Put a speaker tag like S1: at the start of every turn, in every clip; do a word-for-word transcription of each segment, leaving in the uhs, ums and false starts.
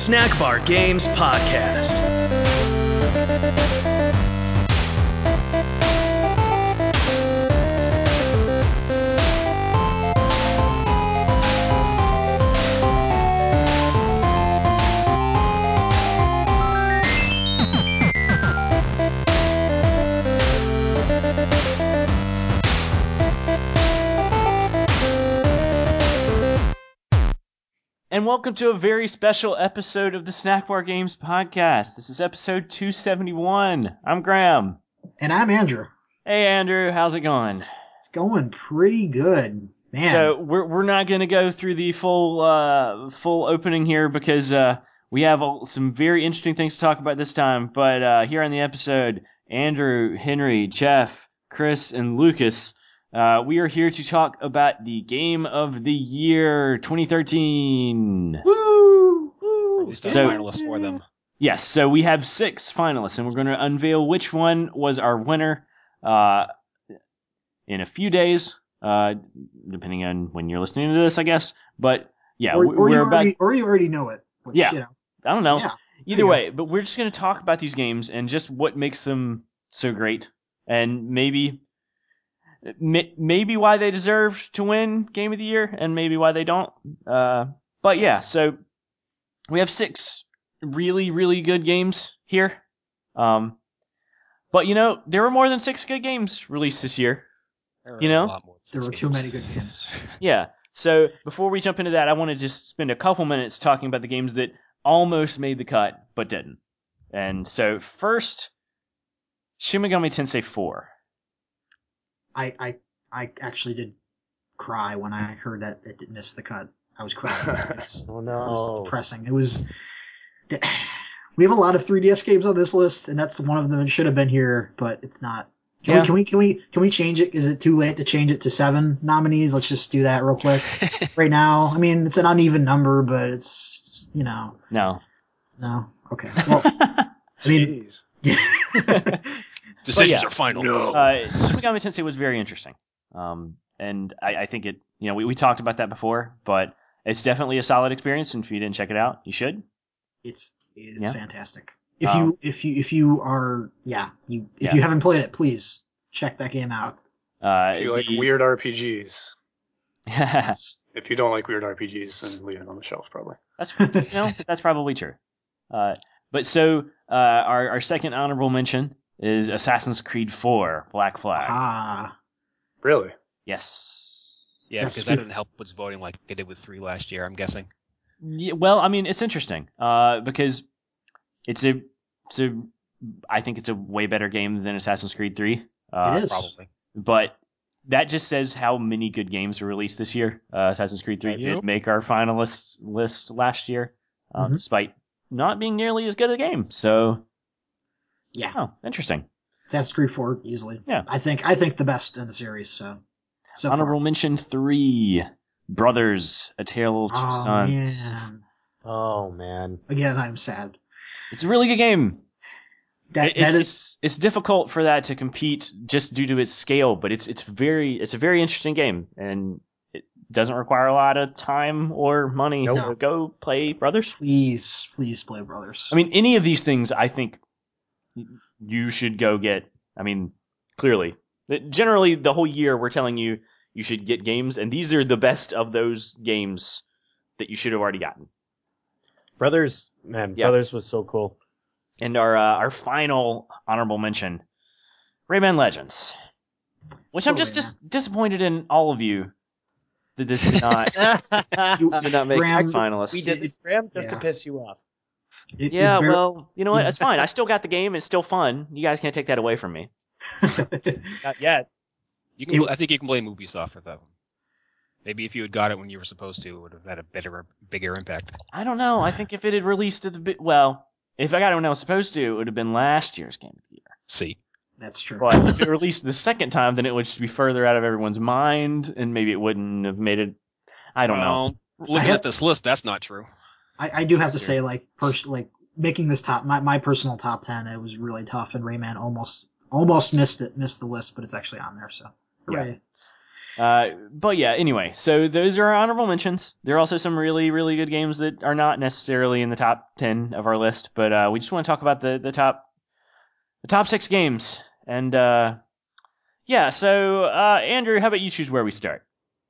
S1: Snack Bar Games Podcast.
S2: And welcome to a very special episode of the Snack Bar Games Podcast. This is episode two seventy-one. I'm Graham.
S3: And I'm Andrew.
S2: Hey, Andrew. How's it going?
S3: It's going pretty good, man.
S2: So we're we're not going to go through the full uh, full opening here because uh, we have all, some very interesting things to talk about this time. But uh, here on the episode, Andrew, Henry, Jeff, Chris, and Lucas. Uh, we are here to talk about the Game of the Year twenty thirteen.
S3: Woo!
S4: Or at least a
S2: So-
S4: finalist for them.
S2: Yes, so we have six finalists, and we're going to unveil which one was our winner uh, in a few days, uh, depending on when you're listening to this, I guess. But yeah,
S3: or,
S2: we-
S3: or,
S2: we're
S3: you
S2: about.
S3: already, or you already know it. Which,
S2: Yeah.
S3: You know,
S2: I don't know.
S3: yeah.
S2: Either
S3: you go.
S2: way, but we're just going to talk about these games and just what makes them so great, and maybe. May- Maybe why they deserve to win Game of the Year, and maybe why they don't. Uh, but yeah, so we have six really, really good games here. Um, but you know, there were more than six good games released this year.
S4: There
S2: You
S4: are
S2: know?
S4: a lot more than
S3: There
S4: six
S3: were too
S4: games.
S3: many good games.
S2: Yeah. So before we jump into that, I want to just spend a couple minutes talking about the games that almost made the cut but didn't. And so first, Shin Megami Tensei four.
S3: I, I, I actually did cry when I heard that it did miss the cut. I was crying. It was,
S5: Oh
S3: it was
S5: no.
S3: depressing. It was. We have a lot of three D S games on this list, and that's one of them. It should have been here, but it's not. Can
S2: Yeah.
S3: we? Can we? Can we? Can we change it? Is it too late to change it to seven nominees? Let's just do that real quick right now. I mean, it's an uneven number, but it's you know.
S2: No.
S3: No. Okay. Well, I mean,
S5: Jeez.
S3: yeah.
S4: Decisions
S2: yeah.
S4: are final.
S5: No.
S2: Uh, Shin Megami Tensei was very interesting. Um, and I, I think it, you know, we, we talked about that before, but it's definitely a solid experience. And if you didn't check it out, you should.
S3: It's it is
S2: Yeah.
S3: fantastic. If
S2: Um,
S3: you if you if you are yeah you if
S2: Yeah.
S3: you haven't played it, please check that game out.
S2: Uh,
S5: If you like
S2: the-
S5: weird R P Gs.
S3: Yes.
S5: If you don't like weird R P Gs, then leave it on the shelf, probably.
S2: that's, you know, that's probably true. Uh, but so, uh, our, our second honorable mention is Assassin's Creed four, Black Flag.
S3: Ah,
S5: Really?
S2: Yes.
S4: Yeah,
S3: That's
S4: because
S3: true.
S4: that didn't help with voting like they did with three last year, I'm guessing.
S2: Yeah, well, I mean, it's interesting, uh, because it's a, it's a, I think it's a way better game than Assassin's Creed three. Uh,
S3: it is.
S4: Probably.
S2: But that just says how many good games were released this year. Uh, Assassin's Creed three
S4: Yeah.
S2: did make our finalists list last year, um,
S3: Mhm.
S2: despite not being nearly as good a game. So,
S3: Yeah,
S2: oh, interesting.
S3: Assassin's Creed four easily.
S2: Yeah.
S3: I think I think the best in the series. So so
S2: Honorable
S3: far.
S2: mention three, Brothers: A Tale of Two
S3: Oh
S2: Sons.
S3: man,
S5: Oh, man.
S3: again I'm sad.
S2: It's a really good game.
S3: That
S2: It- it's,
S3: that is
S2: it's it's difficult for that to compete just due to its scale, but it's it's very it's a very interesting game, and it doesn't require a lot of time or money.
S3: Nope.
S2: So go play Brothers.
S3: please please play Brothers.
S2: I mean, any of these things, I think you should go get. I mean, clearly, generally, the whole year we're telling you you should get games, and these are the best of those games that you should have already gotten.
S6: Brothers, man,
S2: Yeah.
S6: Brothers was so cool.
S2: And our uh, our final honorable mention, Rayman Legends, which I'm
S3: Poor
S2: just
S3: Rayman.
S2: dis- disappointed in all of you that this did not
S3: You-
S2: did not make
S3: Graham,
S2: finalists.
S6: We did this, Graham, just
S3: Yeah.
S6: to piss you off.
S3: it-
S2: Yeah,
S3: it bar-
S2: well, you know what? It's fine. I still got the game. It's still fun. You guys can't take that away from me.
S6: Not yet.
S4: You can.
S3: It-
S4: I think you can blame Ubisoft for that one. Maybe if you had got it when you were supposed to, it would have had a better, bigger impact.
S2: I don't know. I think if it had released at the bit, well, if I got it when I was supposed to, it would have been last year's Game of the Year.
S4: See,
S3: That's true.
S2: But if it released the second time, then it would just be further out of everyone's mind, and maybe it wouldn't have made it. I don't know.
S4: Well, looking
S3: have-
S4: at this list, that's not true.
S3: I, I do have to
S2: Sure.
S3: say, like, pers- like making this top, my, my personal top ten, it was really tough, and Rayman almost almost missed it, missed the list, but it's actually on there. So, hooray.
S2: Uh, but yeah, anyway, so those are our honorable mentions. There are also some really, really good games that are not necessarily in the top ten of our list, but uh, we just want to talk about the, the top the top six games. And uh, yeah, so uh, Andrew, how about you choose where we start?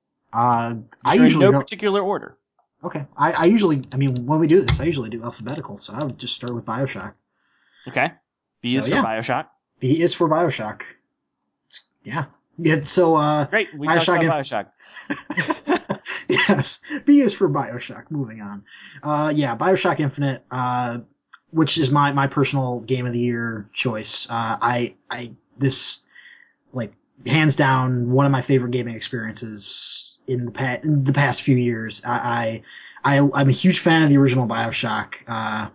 S3: Uh, I
S2: Sure, in
S3: usually
S2: no
S3: go.
S2: particular order.
S3: Okay, I, I usually, I mean, when we do this, I usually do alphabetical, so I would just start with Bioshock.
S2: Okay. B
S3: So,
S2: is for
S3: yeah.
S2: Bioshock.
S3: B is for Bioshock. It's- yeah. Yeah. So, uh,
S2: Great, we
S3: Bioshock
S2: talked about
S3: Inf-
S2: Bioshock.
S3: yes, B is for Bioshock. Moving on. Uh, yeah, Bioshock Infinite, uh, which is my, my personal game of the year choice. Uh, I, I, this, like, hands down, one of my favorite gaming experiences in the past, in the past few years. I, I, I, I'm a huge fan of the original Bioshock. Uh,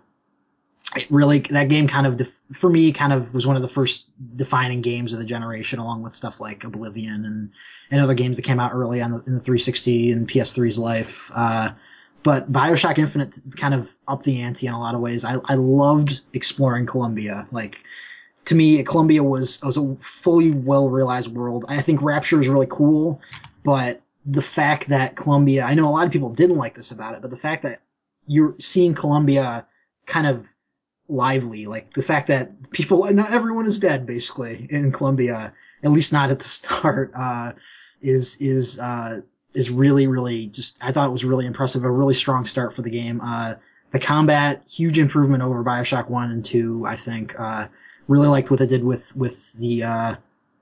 S3: it really, that game kind of, def- for me, kind of was one of the first defining games of the generation, along with stuff like Oblivion and, and other games that came out early on the, in the three sixty and P S three's life. Uh, but Bioshock Infinite kind of upped the ante in a lot of ways. I, I loved exploring Columbia. Like, to me, Columbia was, was a fully well-realized world. I think Rapture is really cool, but the fact that Columbia, I know a lot of people didn't like this about it, but the fact that you're seeing Columbia kind of lively, like the fact that people, not everyone is dead basically in Columbia, at least not at the start, uh, is, is, uh, is really, really just, I thought it was really impressive, a really strong start for the game. Uh, the combat, huge improvement over Bioshock one and two, I think. Uh, really liked what they did with, with the, uh,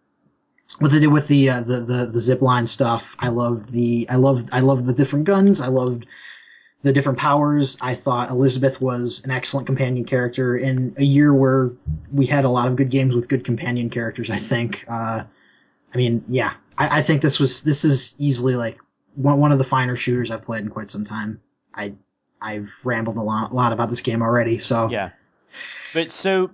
S3: what they did with the, uh, the, the, the zip line stuff. I loved the, I loved, I loved the different guns. I loved the different powers. I thought Elizabeth was an excellent companion character in a year where we had a lot of good games with good companion characters, I think. Uh, I mean, yeah, I, I think this was, this is easily like one, one of the finer shooters I've played in quite some time. I, I've rambled a lot, a lot about this game already, so.
S2: Yeah. But so,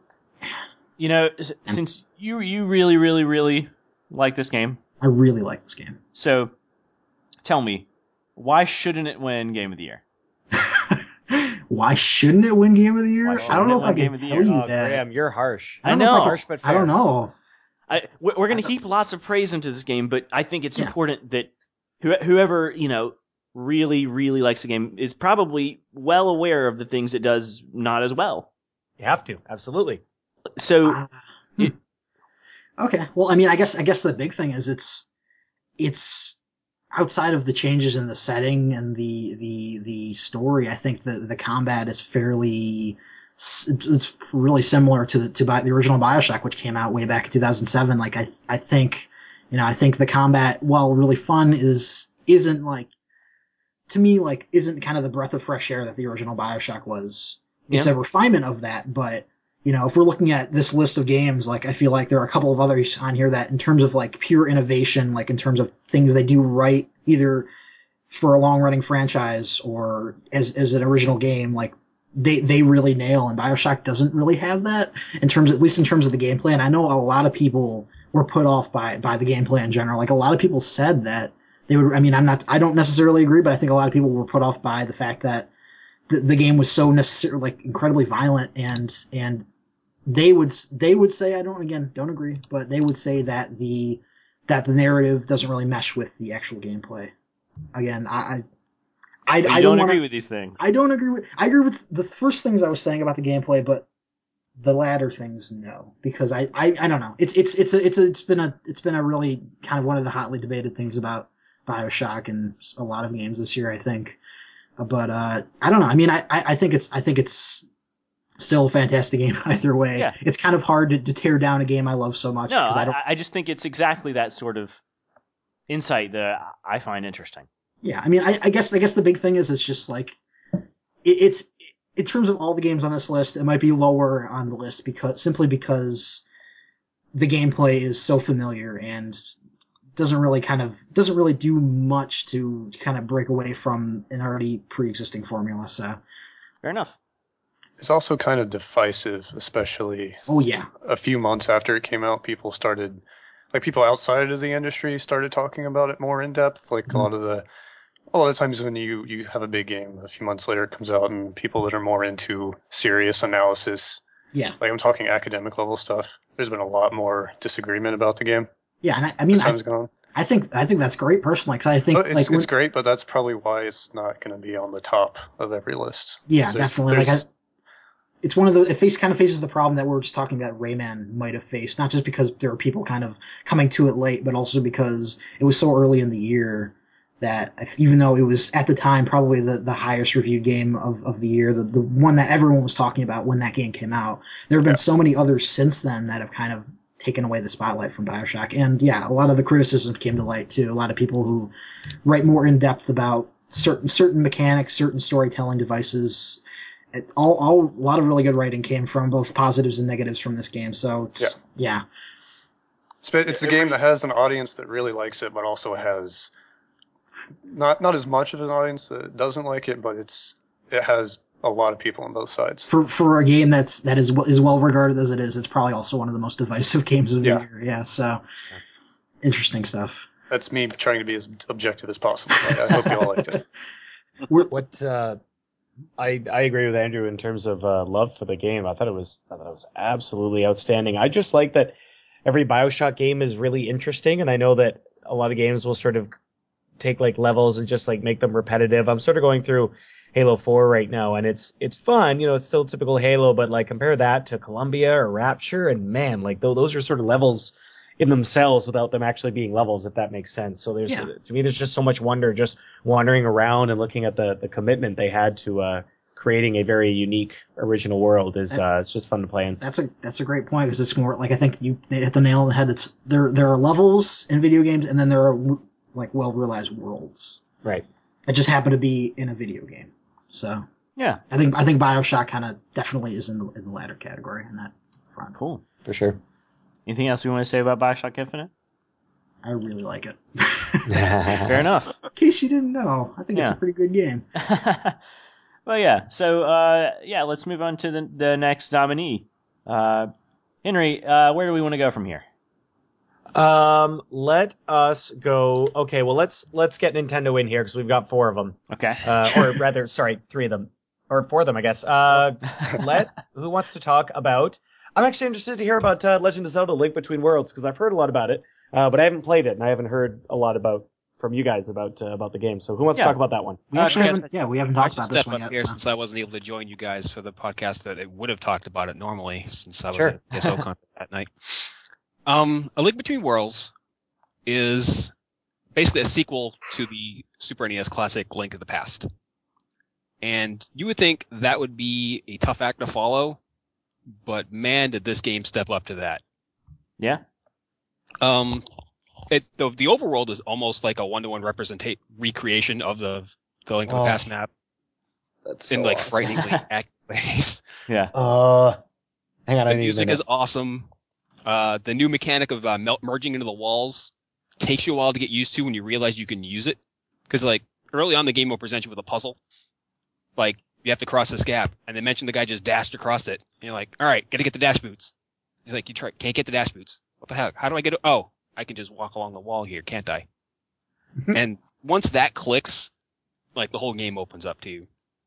S2: you know, s- since you, you really, really, really like this game,
S3: I really like this game.
S2: so tell me, why shouldn't it win Game of the Year?
S3: Why shouldn't it win Game of the Year?
S2: Why
S3: I
S2: shouldn't
S3: don't know
S2: it
S3: if
S2: win
S3: I
S2: Game
S3: can
S2: of the
S3: tell
S2: Year?
S3: you
S6: Oh,
S3: that.
S6: Graham, you're harsh.
S3: I don't
S2: I
S3: know. If I,
S2: know.
S3: can,
S6: Harsh but
S3: I don't
S6: fair.
S3: know.
S2: I, we're we're going to heap lots of praise into this game, but I think it's
S3: Yeah.
S2: important that who, whoever, you know, really, really likes the game is probably well aware of the things it does not as well.
S6: You have to. Absolutely.
S2: So,
S3: Uh, hmm.
S2: it-
S3: Okay. Well, I mean, I guess I guess the big thing is it's it's outside of the changes in the setting and the the the story. I think the the combat is fairly s- it's really similar to the to Bi- the original BioShock, which came out way back in two thousand seven. Like I I think you know I think the combat, while really fun, is isn't like to me like isn't kind of the breath of fresh air that the original BioShock was. It's
S2: Yeah.
S3: a refinement of that, but you know, if we're looking at this list of games, like I feel like there are a couple of others on here that in terms of like pure innovation, like in terms of things they do right, either for a long running franchise or as, as an original game, like they, they really nail, and BioShock doesn't really have that in terms, at least in terms of the gameplay. And I know a lot of people were put off by, by the gameplay in general. Like a lot of people said that they would, I mean, I'm not, I don't necessarily agree, but I think a lot of people were put off by the fact that the, the game was so necessarily like incredibly violent, and and they would they would say, I don't again don't agree, but they would say that the that the narrative doesn't really mesh with the actual gameplay. Again, I I,
S2: but
S3: I
S2: you
S3: don't
S2: don't
S3: wanna,
S2: agree with these things.
S3: I don't agree with I agree with the first things I was saying about the gameplay, but the latter things no, because I, I, I don't know. It's it's it's a, it's a, it's been a it's been a really kind of one of the hotly debated things about BioShock and a lot of games this year, I think. But uh, I don't know. I mean, I, I think it's I think it's still a fantastic game either way.
S2: Yeah.
S3: It's kind of hard to, to tear down a game I love so much.
S2: No,
S3: 'cause I don't.
S2: I, I just think it's exactly that sort of insight that I find interesting.
S3: Yeah, I mean, I, I guess I guess the big thing is it's just like it, it's in terms of all the games on this list, it might be lower on the list because simply because the gameplay is so familiar and doesn't really kind of doesn't really do much to kind of break away from an already pre-existing formula. So,
S2: Fair enough.
S5: It's also kind of divisive, especially
S3: oh yeah,
S5: a few months after it came out. People started, like people outside of the industry started talking about it more in depth. Like
S3: Mhm.
S5: a lot of the, a lot of times when you you have a big game, a few months later it comes out, and people that are more into serious analysis,
S3: yeah,
S5: like I'm talking academic level stuff, there's been a lot more disagreement about the game
S3: yeah. And I, I mean,
S5: as
S3: I,
S5: time's gone.
S3: I think I think that's great personally because I think
S5: But it's
S3: like when,
S5: it's great, but that's probably why it's not going to be on the top of every list.
S3: yeah,
S5: 'Cause there's-
S3: definitely. Like I,
S5: there's-
S3: it's one of the it face kind of faces the problem that we were just talking about Rayman might have faced, not just because there were people kind of coming to it late, but also because it was so early in the year that if, even though it was at the time probably the, the highest reviewed game of, of the year, the, the one that everyone was talking about when that game came out, there have been
S5: Yeah.
S3: so many others since then that have kind of taken away the spotlight from BioShock. And yeah, a lot of the criticisms came to light too. A lot of people who write more in depth about certain certain mechanics, certain storytelling devices. It, all, all, a lot of really good writing came from both positives and negatives from this game. So it's, yeah.
S5: It's, it's a game that has an audience that really likes it, but also has not not as much of an audience that doesn't like it, but it's it has a lot of people on both sides.
S3: For for a game that's that is as well regarded as it is, it's probably also one of the most divisive games of the
S5: Yeah.
S3: year. Yeah. So interesting stuff.
S5: That's me trying to be as objective as possible. I, I hope you all liked it.
S6: What uh, I I agree with Andrew in terms of uh, love for the game. I thought it was I thought it was absolutely outstanding. I just like that every BioShock game is really interesting, and I know that a lot of games will sort of take like levels and just like make them repetitive. I'm sort of going through Halo four right now, and it's it's fun. You know, it's still typical Halo, but like compare that to Columbia or Rapture, and man, like th- those are sort of levels in themselves without them actually being levels, if that makes sense. So there's
S3: Yeah.
S6: to me, there's just so much wonder just wandering around and looking at the the commitment they had to uh, creating a very unique original world. Is uh, it's just fun to play in.
S3: That's a that's a great point because it's more like I think you hit the nail on the head. It's there there are levels in video games, and then there are like well realized worlds
S6: Right.
S3: that just happen to be in a video game. So
S2: Yeah,
S3: I think I think BioShock kind of definitely is in the in the latter category in that front.
S2: cool.
S6: For sure.
S2: Anything else we want to say about Bioshock Infinite?
S3: I really like it.
S2: Fair enough.
S3: In case you didn't know, I think it's
S2: Yeah.
S3: a pretty good game.
S2: Well, yeah. So, uh, yeah, let's move on to the the next nominee. Uh, Henry, uh, where do we want to go from here?
S6: Um, let us go. Okay, well let's let's get Nintendo in here because we've got four of them,
S2: Okay.
S6: uh, or rather, sorry, three of them, or four of them, I guess. Uh, let who wants to talk about? I'm actually interested to hear about uh, Legend of Zelda: Link Between Worlds because I've heard a lot about it, uh, but I haven't played it and I haven't heard a lot about from you guys about uh, about the game. So who wants
S2: Yeah.
S6: to talk about that one?
S3: We
S2: Uh,
S3: actually
S2: Chris-
S3: haven't, yeah, we haven't
S4: I
S3: talked
S4: should
S3: about this
S4: step
S3: one
S4: up
S3: yet.
S4: here
S3: So.
S4: since I wasn't able to join you guys for the podcast that it would have talked about it normally since I was
S6: Sure.
S4: at P S O Con that night. Um, A Link Between Worlds is basically a sequel to the Super N E S classic Link of the Past. And you would think that would be a tough act to follow, but man, did this game step up to that.
S2: Yeah.
S4: Um, it the, the overworld is almost like a one-to-one representate recreation of the the Link to the
S6: Oh,
S4: Past map
S6: That's
S4: in like frighteningly accurate ways.
S2: Yeah.
S6: Uh, hang on, I
S4: The
S6: need a
S4: music
S6: minute.
S4: is awesome. Uh, the new mechanic of uh, melt, merging into the walls takes you a while to get used to when you realize you can use it. Because like early on, the game will present you with a puzzle, like you have to cross this gap, and they mention the guy just dashed across it. And you're like, all right, gotta get the dash boots. He's like, you try, can't get the dash boots. What the heck? How do I get it? Oh, I can just walk along the wall here, can't I? And once that clicks, like the whole game opens up to you.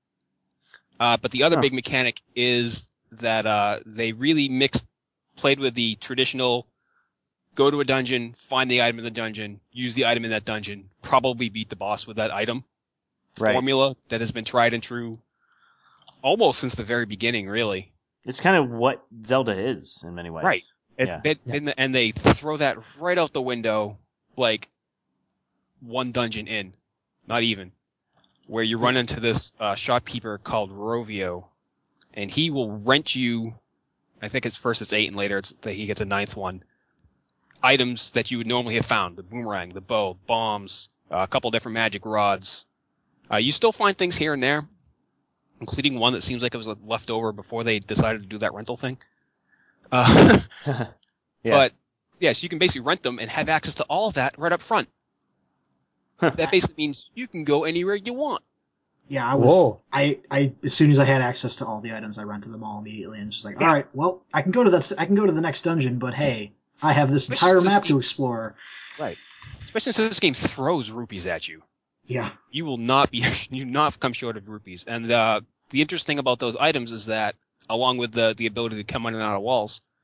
S4: Uh, but the other
S2: Huh.
S4: big mechanic is that uh, they really mixed, played with the traditional go to a dungeon, find the item in the dungeon, use the item in that dungeon, probably beat the boss with that item
S2: Right.
S4: formula that has been tried and true almost since the very beginning, really.
S2: It's kind of what Zelda is in many ways.
S4: Right. It's
S2: Yeah.
S4: been,
S6: Yeah.
S4: in the, and they throw that right out the window, like one dungeon in, not even, where you run into this uh, shopkeeper called Rovio, and he will rent you. I think it's first it's eight, and later it's that he gets a ninth one. Items that you would normally have found: the boomerang, the bow, bombs, uh, a couple different magic rods. Uh, you still find things here and there, including one that seems like it was left over before they decided to do that rental thing. Uh,
S2: Yeah.
S4: But yes, you can basically rent them and have access to all of that right up front. That basically means you can go anywhere you want.
S3: Yeah, I was.
S6: Whoa.
S3: I, I as soon as I had access to all the items, I rented them all immediately, and just like,
S4: Yeah.
S3: all right, well, I can go to that. I can go to the next dungeon, but hey, I have this
S4: Which
S3: entire
S4: is just
S3: map
S4: the-
S3: to explore.
S4: Right. Especially since this game throws rupees at you.
S3: Yeah,
S4: You will not be, you not come short of rupees. And uh, the interesting thing about those items is that, along with the the ability to come in and out of walls,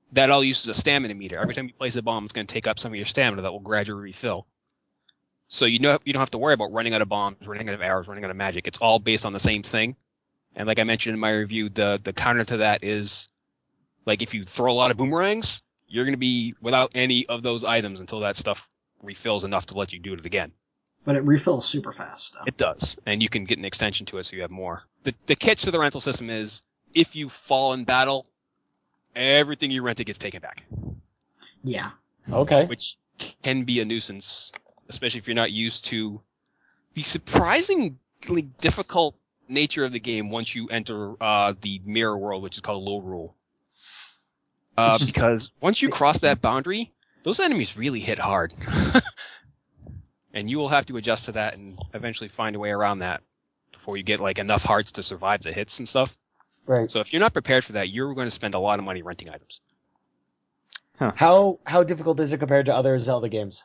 S4: that all uses a stamina meter. Every time you place a bomb, it's going to take up some of your stamina that will gradually refill. So you know you don't have to worry about running out of bombs, running out of arrows, running out of magic. It's all based on the same thing. And like I mentioned in my review, the the counter to that is, like, if you throw a lot of boomerangs, you're going to be without any of those items until that stuff refills enough to let you do it again.
S3: But it refills super fast, though.
S4: It does, and you can get an extension to it so you have more. The the catch to the rental system is if you fall in battle, everything you rented gets taken back,
S3: Yeah.
S6: Okay.
S4: which can be a nuisance, especially if you're not used to the surprisingly difficult nature of the game once you enter uh, the mirror world, which is called low rule. Uh,
S3: It's-
S4: because once you cross that boundary, those enemies really hit hard. And you will have to adjust to that and eventually find a way around that before you get like enough hearts to survive the hits and stuff.
S6: Right.
S4: So if you're not prepared for that, you're going to spend a lot of money renting items.
S6: How how difficult is it compared to other Zelda games?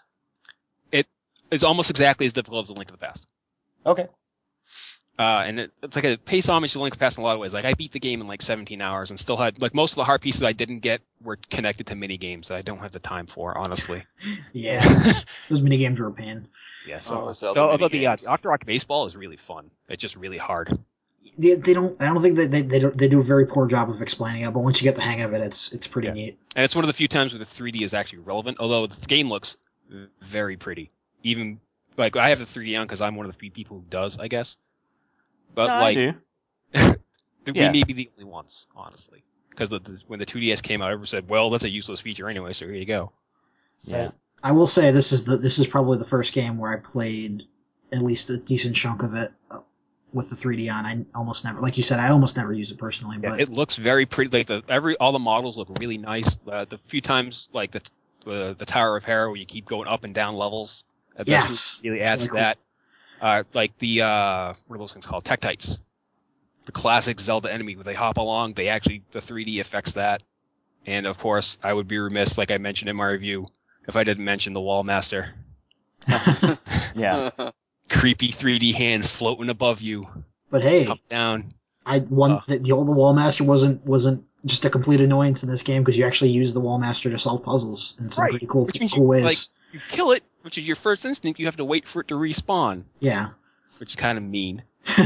S4: It's almost exactly as difficult as A Link to the Past.
S6: Okay.
S4: Uh, and it, it's like a pace homage to Link to the Past in a lot of ways. Like I beat the game in like seventeen hours and still had like most of the hard pieces I didn't get were connected to mini games that I don't have the time for, honestly.
S3: Yeah. Those minigames were a pain.
S4: Yeah. So,
S7: Oh, Zelda
S4: although the uh,
S7: minigames.
S4: Doctor Rock Baseball is really fun. It's just really hard.
S3: They, they don't. I don't think that they they, don't, they do a very poor job of explaining it. But once you get the hang of it, it's it's pretty
S4: Yeah.
S3: neat.
S4: And it's one of the few times where the three D is actually relevant, although the game looks very pretty. Even, like, I have the three D on because I'm one of the few people who does, I guess. But,
S2: No,
S4: like,
S2: I do.
S4: we
S2: Yeah.
S4: may be the only ones, honestly. Because the, the, when the two D S came out, everyone said, well, that's a useless feature anyway, so here you go.
S2: Yeah.
S3: I will say this is the this is probably the first game where I played at least a decent chunk of it uh, with the three D on. I almost never, like you said, I almost never use it personally.
S4: Yeah,
S3: But
S4: it looks very pretty. Like, the every all the models look really nice. Uh, the few times, like, the uh, the Tower of Hera, where you keep going up and down levels, that
S3: yes,
S4: really
S3: it's
S4: adds
S3: really
S4: to that. Uh, like the, uh, what are those things called? Tektites. The classic Zelda enemy, where they hop along, they actually, the three D affects that. And of course, I would be remiss, like I mentioned in my review, if I didn't mention the Wall Master.
S2: Yeah.
S4: Creepy three D hand floating above you,
S3: But hey,
S4: come down.
S3: I one
S4: Uh.
S3: the, the old the Wall Master wasn't wasn't just a complete annoyance in this game because you actually use the Wall Master to solve puzzles in some
S4: Right,
S3: pretty cool
S4: which means
S3: cool
S4: you,
S3: ways.
S4: like, you kill it, which is your first instinct, you have to wait for it to respawn,
S3: Yeah.
S4: which is kind of mean.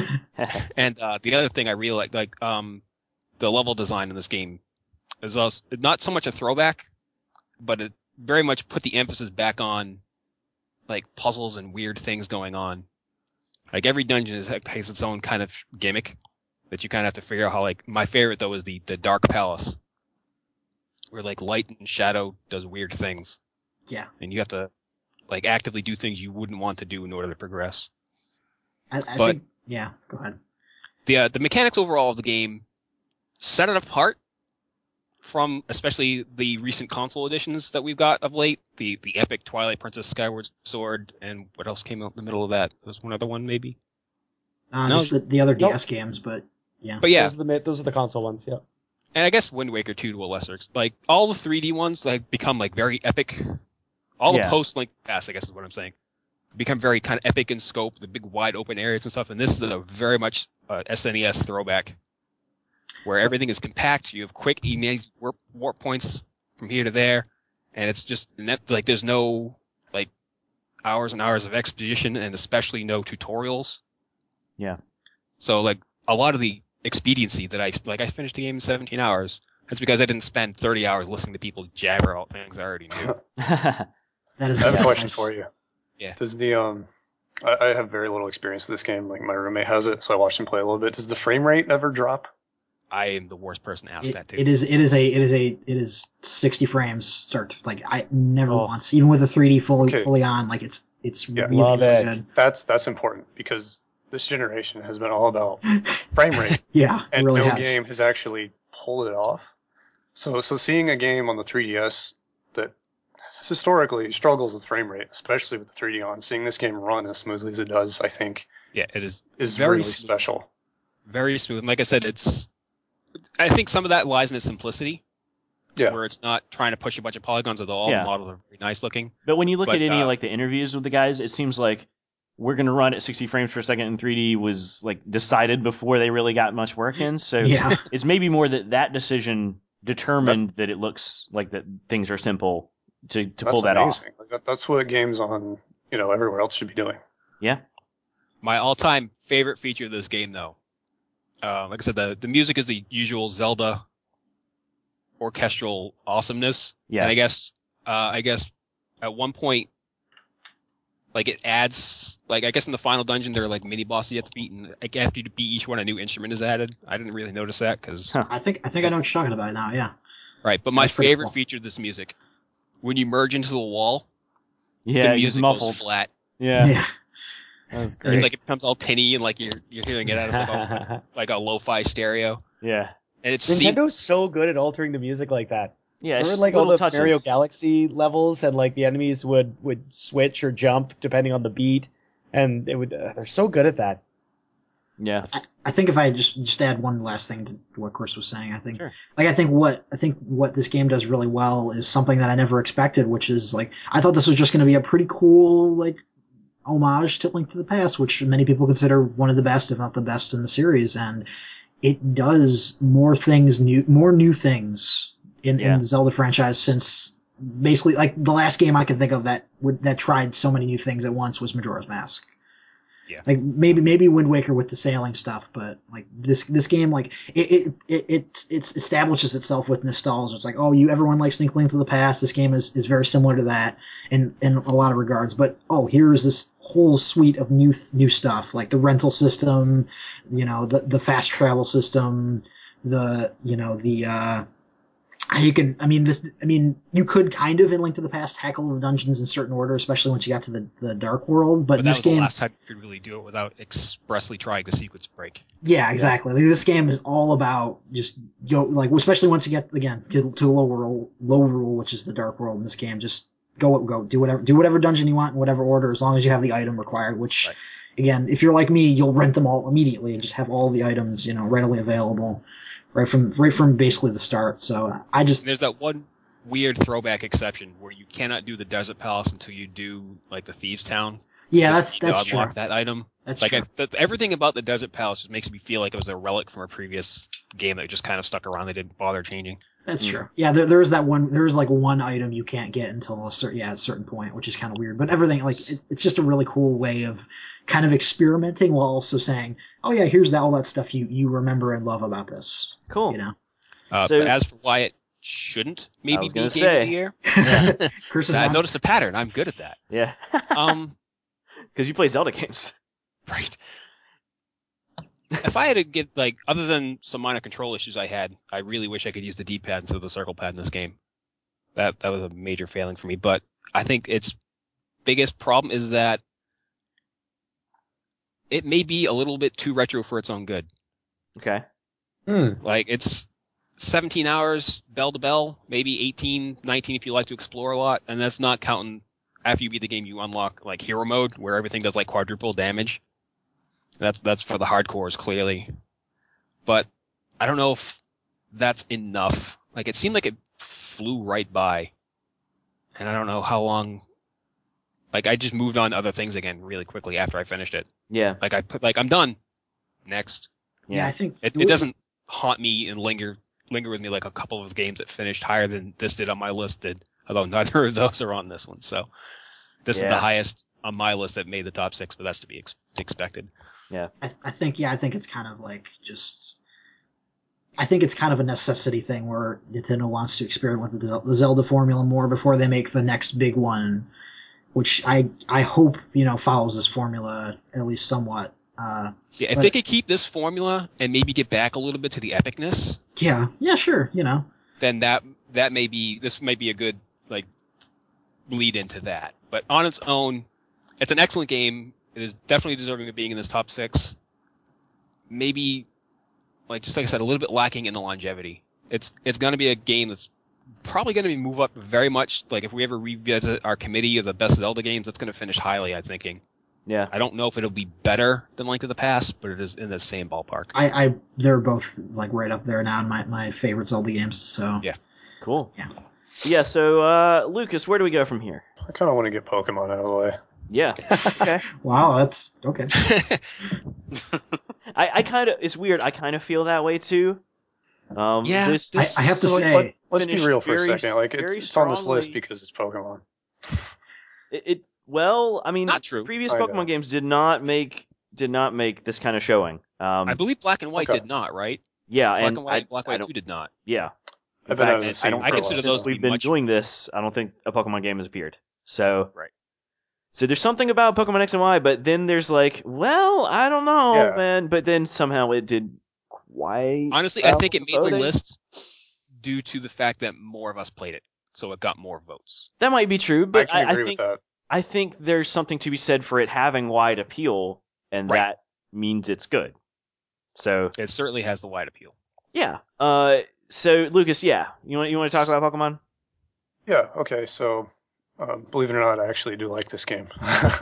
S4: And uh, the other thing I really like, like um, the level design in this game is also, not so much a throwback, but it very much put the emphasis back on like puzzles and weird things going on. Like every dungeon is, has its own kind of gimmick that you kind of have to figure out how. Like my favorite though is the the Dark Palace, where like light and shadow does weird things,
S3: Yeah.
S4: and you have to like actively do things you wouldn't want to do in order to progress.
S3: I, I
S4: But-
S3: think yeah, go ahead.
S4: The uh, the mechanics overall of the game set it apart from especially the recent console editions that we've got of late. The the epic Twilight Princess Skyward Sword, and what else came out in the middle of that? There was one other one maybe.
S3: Uh,
S4: No.
S3: just the, the other
S6: Nope.
S3: D S games, but yeah.
S4: But yeah,
S6: Those are the ma- those are the console ones. Yeah.
S4: and I guess Wind Waker two to a lesser extent. Like all the three D ones like become like very epic. All
S2: Yeah.
S4: the post Link Pass, I guess is what I'm saying, become very kind of epic in scope. The big wide open areas and stuff. And this is a very much uh, S N E S throwback, where everything is compact. You have quick, easy warp, warp points from here to there, and it's just like there's no like hours and hours of exposition, and especially no tutorials.
S2: Yeah.
S4: So like a lot of the expediency that I like, I finished the game in seventeen hours. That's because I didn't spend thirty hours listening to people jabber about things I already knew.
S3: That is
S5: I have a
S3: yeah,
S5: question
S3: nice.
S5: for you.
S4: Yeah.
S5: Does the um, I, I have very little experience with this game. Like my roommate has it, so I watched him play a little bit. Does the frame rate ever drop?
S4: I am the worst person to ask
S3: It,
S4: that too.
S3: it is it is a it is a it is sixty frames start to, like I never
S6: Oh.
S3: once even with a three D fully
S5: Okay.
S3: fully on like it's it's
S5: Yeah.
S3: really
S6: Love
S3: really
S6: it.
S3: good.
S5: That's that's important because this generation has been all about frame rate,
S3: Yeah, it
S5: and
S3: really
S5: no
S3: has.
S5: game has actually pulled it off. So so seeing a game on the three D S that historically struggles with frame rate, especially with the three D on, seeing this game run as smoothly as it does, I think
S4: Yeah, it is
S5: is
S4: very
S5: really
S4: smooth.
S5: special.
S4: Very smooth. And like I said, it's. I think some of that lies in its simplicity,
S5: Yeah.
S4: where it's not trying to push a bunch of polygons, although all
S2: Yeah.
S4: the models are very nice looking.
S2: But when you look
S4: But,
S2: at any
S4: uh,
S2: of like the interviews with the guys, it seems like we're gonna run at sixty frames per second in three D was like decided before they really got much work in. So
S3: Yeah.
S2: it's maybe more that that decision determined that it looks like that things are simple to, to pull
S5: That's
S2: that off.
S5: amazing. Like, that, that's what games on you know everywhere else should be doing.
S2: Yeah.
S4: My all-time favorite feature of this game, though, uh, like I said, the, the music is the usual Zelda orchestral awesomeness.
S2: Yeah.
S4: And I guess, uh, I guess at one point, like it adds, like I guess in the final dungeon there are like mini bosses you have to beat, and like after you beat each one, a new instrument is added. I didn't really notice that because.
S2: Huh.
S3: I think I think I know what you're talking about now. Yeah.
S4: Right, but my
S3: That's pretty
S4: favorite
S3: cool.
S4: feature of this music, when you merge into the wall,
S2: Yeah,
S4: the
S2: he's
S4: music
S2: muffled.
S4: goes flat.
S2: Yeah.
S3: Yeah.
S2: That was
S4: It's
S2: great.
S4: like it becomes all tinny and like you're you're hearing it out of like a, like a lo-fi stereo.
S2: yeah.
S4: And it's
S6: Nintendo's so good at altering the music like that.
S2: Yeah, it's
S6: Remember,
S2: just
S6: like all
S2: little
S6: the
S2: touches.
S6: Mario Galaxy levels, and like the enemies would would switch or jump depending on the beat, and it would. Uh, they're so good at that.
S2: Yeah.
S3: I, I think if I just just add one last thing to what Chris was saying, I think
S2: Sure.
S3: like I think what I think what this game does really well is something that I never expected, which is like I thought this was just going to be a pretty cool like homage to Link to the Past, which many people consider one of the best, if not the best, in the series, and it does more things new, more new things in,
S2: Yeah.
S3: in the Zelda franchise since basically like the last game I can think of that would that tried so many new things at once was Majora's Mask.
S4: Yeah.
S3: Like maybe maybe Wind Waker with the sailing stuff, but like this this game like it it it it, it establishes itself with nostalgia. It's like, oh, you everyone likes Link Link to the Past. This game is, is very similar to that in in a lot of regards. But oh, here's this whole suite of new new stuff like the rental system, you know, the the fast travel system, the you know the uh you can, I mean, this, I mean, you could kind of in Link to the Past tackle the dungeons in certain order, especially once you got to the, the Dark World. But,
S4: But that
S3: this
S4: was
S3: game,
S4: the last time you could really do it without expressly trying the sequence break.
S3: yeah, exactly. Like, this game is all about just go, like, especially once you get again to, to low rule, low rule, which is the Dark World in this game. Just go, go, do whatever, do whatever dungeon you want in whatever order, as long as you have the item required. Which,
S4: Right.
S3: again, if you're like me, you'll rent them all immediately and just have all the items, you know, readily available. Right from right from basically the start. So I just
S4: And there's that one weird throwback exception where you cannot do the Desert Palace until you do like the Thieves Town.
S3: yeah,
S4: You
S3: that's
S4: need to
S3: that's true.
S4: unlock that item.
S3: That's
S4: like
S3: true.
S4: I, th- everything about the Desert Palace just makes me feel like it was a relic from a previous game that just kind of stuck around. They didn't bother changing.
S3: That's
S2: Mm.
S3: true. Yeah, there, there's that one. There's like one item you can't get until a certain yeah, a certain point, which is kind of weird. But everything like it's, it's just a really cool way of kind of experimenting while also saying, oh yeah, here's that all that stuff you you remember and love about this.
S2: Cool.
S3: You know.
S4: Uh,
S2: So-
S4: but as for why it shouldn't maybe
S2: was
S4: be
S2: gonna
S4: Game
S2: say.
S4: of the Year,
S2: Yeah.
S3: Chris is
S4: I
S3: on.
S4: noticed a pattern. I'm good at that.
S2: Yeah.
S4: Um,
S2: Because you play Zelda games.
S4: right. If I had to get like, other than some minor control issues I had, I really wish I could use the D-pad instead of the circle pad in this game. That that was a major failing for me. But I think its biggest problem is that it may be a little bit too retro for its own good.
S2: Okay.
S6: Hmm.
S4: Like it's seventeen hours bell to bell, maybe eighteen, nineteen if you like to explore a lot, and that's not counting after you beat the game you unlock like hero mode where everything does like quadruple damage. That's that's for the hardcores clearly. But I don't know if that's enough. Like it seemed like it flew right by. And I don't know how long like I just moved on to other things again really quickly after I finished it.
S2: Yeah.
S4: Like I put like I'm done. Next.
S3: yeah, I think
S4: It, it doesn't haunt me and linger linger with me like a couple of games that finished higher than this did on my list did. Although neither of those are on this one, so this
S2: Yeah.
S4: is the highest on my list that made the top six, but that's to be ex- expected.
S3: I, I think yeah, I think it's kind of like just. I think it's kind of a necessity thing where Nintendo wants to experiment with the, the Zelda formula more before they make the next big one, which I I hope you know follows this formula at least somewhat. Uh,
S4: Yeah, if
S3: But-
S4: they could keep this formula and maybe get back a little bit to the epicness,
S3: yeah, yeah, sure, you know.
S4: then that that may be this might be a good like lead into that. But on its own, it's an excellent game. It is definitely deserving of being in this top six. Maybe, like just like I said, a little bit lacking in the longevity. It's it's going to be a game that's probably going to be move up very much. Like if we ever revisit our committee of the best Zelda games, that's going to finish highly. I'm thinking.
S2: Yeah.
S4: I don't know if it'll be better than Link to the Past, but it is in the same ballpark.
S3: I, I they're both like right up there now in my, my favorite Zelda games. So
S4: Yeah.
S2: Cool.
S3: Yeah.
S2: Yeah. So, uh, Lucas, where do we go from here?
S5: I kind of want to get Pokemon out of the way.
S2: Yeah. Okay.
S3: wow, that's okay.
S2: I, I kind of, it's weird. I kind of feel that way too. Um,
S4: Yeah,
S2: this,
S3: I,
S2: this
S3: I have to
S5: So, like,
S3: say,
S5: let, let's be
S2: finished
S5: real for a
S2: very-
S5: second. Like it's,
S2: very
S5: it's on this list
S2: strongly.
S5: because it's Pokemon.
S2: It, it well, I mean,
S4: Not true.
S2: previous
S5: I
S2: Pokemon
S5: know.
S2: games did not make did not make this kind of showing. Um,
S4: I believe Black and White
S5: Okay.
S4: did not, right?
S2: yeah,
S4: Black
S2: and
S4: and White,
S2: I,
S4: Black
S2: I
S4: and White
S2: don't,
S4: two did not.
S2: yeah. In
S5: I've been out
S2: fact,
S5: of the
S2: I
S5: scene
S2: don't
S4: I
S2: think
S4: consider
S2: since
S4: those to
S2: we've
S4: be
S2: been
S4: much-
S2: doing this, I don't think a Pokemon game has appeared. So,
S4: Right.
S2: So there's something about Pokemon X and Y, but then there's like, well, I don't know,
S5: Yeah.
S2: man. But then somehow it did quite.
S4: Honestly, I
S2: well
S4: think it
S2: with
S4: made the
S2: voting.
S4: list due to the fact that more of us played it, so it got more votes.
S2: That might be true,
S5: I
S2: but
S5: can
S2: I, I
S5: agree
S2: think
S5: with that.
S2: I think there's something to be said for it having wide appeal, and
S4: Right.
S2: that means it's good. So
S4: It certainly has the wide appeal.
S2: yeah. Uh. So Lucas, yeah, you want you want to talk about Pokemon?
S5: Yeah. Okay. So, um, believe it or not, I actually do like this game.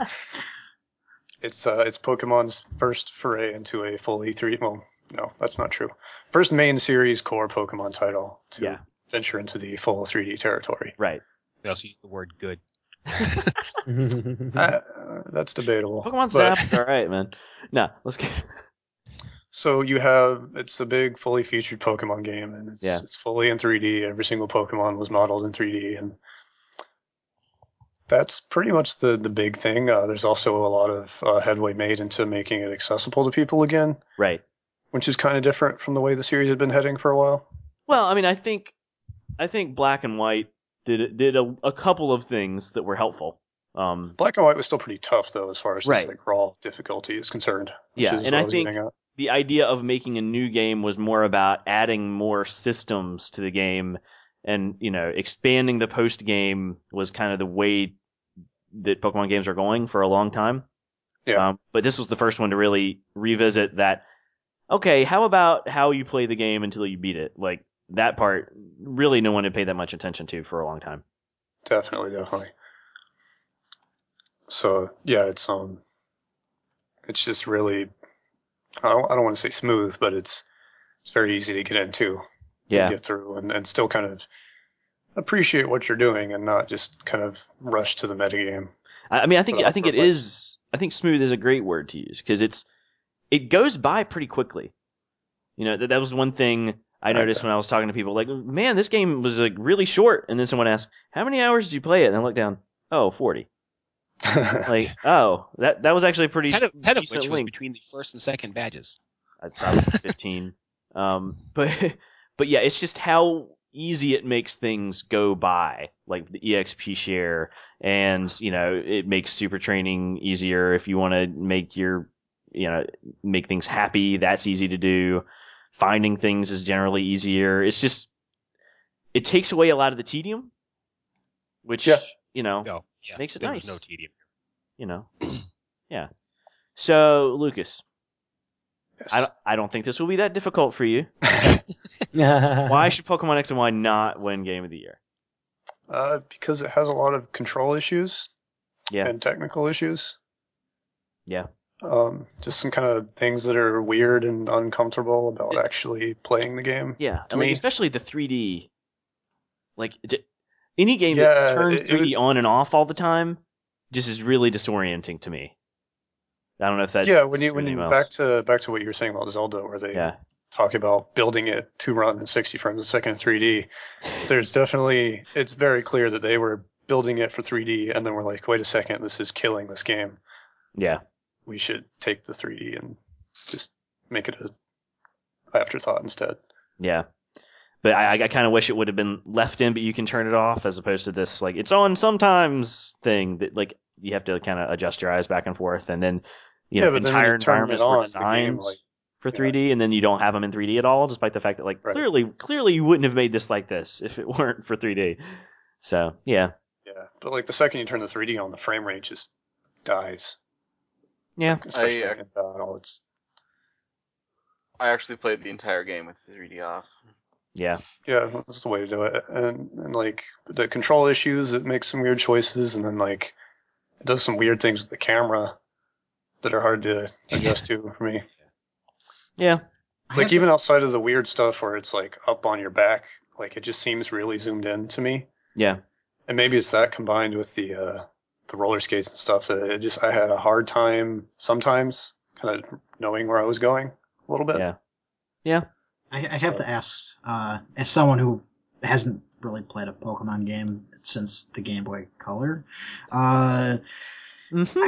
S5: It's uh, it's Pokemon's first foray into a fully three. Well, no, that's not true. First main series core Pokemon title to
S2: Yeah.
S5: venture into the full three D territory.
S2: Right.
S4: They also use the word good.
S5: Uh, uh, that's debatable.
S2: Pokemon
S5: but-
S2: Snap is all right, man. No, let's get.
S5: So you have it's a big fully featured Pokemon game, and it's
S2: Yeah.
S5: it's fully in three D. Every single Pokemon was modeled in three D, and that's pretty much the the big thing. Uh, there's also a lot of uh, headway made into making it accessible to people again,
S2: Right.
S5: which is kind of different from the way the series had been heading for a while.
S2: Well, I mean, I think, I think Black and White did did a, a couple of things that were helpful. Um,
S5: Black and White was still pretty tough though, as far as
S2: Right.
S5: just, like raw difficulty is concerned. Which
S2: Yeah,
S5: is
S2: and
S5: what
S2: I
S5: I was
S2: think-
S5: getting at.
S2: the idea of making a new game was more about adding more systems to the game, and you know, expanding the post game was kind of the way that Pokemon games are going for a long time.
S5: Yeah.
S2: Um, but this was the first one to really revisit that. Okay, how about how you play the game until you beat it? Like that part, really, no one had paid that much attention to for a long time.
S5: Definitely, definitely. So yeah, it's um, it's just really, I don't, I don't want to say smooth, but it's it's very easy to get into,
S2: Yeah,
S5: and get through, and, and still kind of appreciate what you're doing, and not just kind of rush to the metagame.
S2: I, I mean, I think
S5: Without
S2: I think it
S5: like-
S2: is. I think smooth is a great word to use because it's it goes by pretty quickly. You know, that that was one thing I noticed
S5: Okay.
S2: when I was talking to people. Like, man, this game was like really short, and then someone asked, "How many hours did you play it?" And I looked down. Oh, forty. Like, oh, that that was actually a pretty
S4: Ten of, ten of
S2: decent
S4: which was
S2: length.
S4: between the first and second badges.
S2: I'd probably fifteen. Um, but but yeah, it's just how easy it makes things go by, like the E X P share, and you know, it makes super training easier if you want to make your you know make things happy. That's easy to do. Finding things is generally easier. It's just it takes away a lot of the tedium, which
S5: Yeah.
S2: you know
S4: No, yeah,
S2: Makes it
S4: there
S2: nice.
S4: was no tedium.
S2: you know yeah. So Lucas,
S5: Yes.
S2: I don't, I don't think this will be that difficult for you. Why should Pokemon X and Y not win Game of the Year?
S5: Uh, because it has a lot of control issues
S2: Yeah.
S5: and technical issues.
S2: Yeah.
S5: Um, just some kind of things that are weird and uncomfortable about
S2: It-
S5: actually playing the game.
S2: Yeah,
S5: To
S2: and like
S5: me.
S2: especially the three D. Like j- any game
S5: Yeah,
S2: that turns
S5: it- it
S2: three D
S5: would-
S2: on and off all the time just is really disorienting to me. I don't know if that's
S5: yeah, when
S2: that's
S5: you
S2: true
S5: when
S2: with
S5: you
S2: anyone
S5: back
S2: else.
S5: to back to what you were saying about Zelda, where they
S2: Yeah,
S5: talk about building it to run in sixty frames a second in three D. There's definitely it's very clear that they were building it for three D, and then we're like, wait a second, this is killing this game.
S2: yeah,
S5: We should take the three D and just make it a afterthought instead.
S2: yeah. But I, I kind of wish it would have been left in, but you can turn it off, as opposed to this like it's on sometimes thing that like you have to kind of adjust your eyes back and forth, and then you
S5: Yeah,
S2: know
S5: but then when
S2: entire
S5: you turn it
S2: environments were
S5: on, the
S2: designed
S5: game, like-
S2: for three D, and then you don't have them in three D at all, despite the fact that like
S5: Right.
S2: clearly clearly you wouldn't have made this like this if it weren't for three D. So yeah,
S5: Yeah, but like the second you turn the three D on, the frame rate just dies.
S2: yeah,
S5: Especially
S7: I, uh,
S5: in battle. It's
S7: I actually played the entire game with three D off.
S2: yeah,
S5: yeah, that's the way to do it. And and like the control issues, it makes some weird choices, and then like it does some weird things with the camera that are hard to adjust to for me.
S2: yeah,
S3: I
S5: Like
S3: have to-
S5: even outside of the weird stuff where it's like up on your back, like it just seems really zoomed in to me.
S2: yeah,
S5: And maybe it's that combined with the uh, the roller skates and stuff that it just I had a hard time sometimes kind of knowing where I was going a little bit.
S2: yeah, yeah.
S3: I, I have
S5: So-
S3: to ask, uh, as someone who hasn't really played a Pokemon game since the Game Boy Color, uh,
S2: Mm-hmm.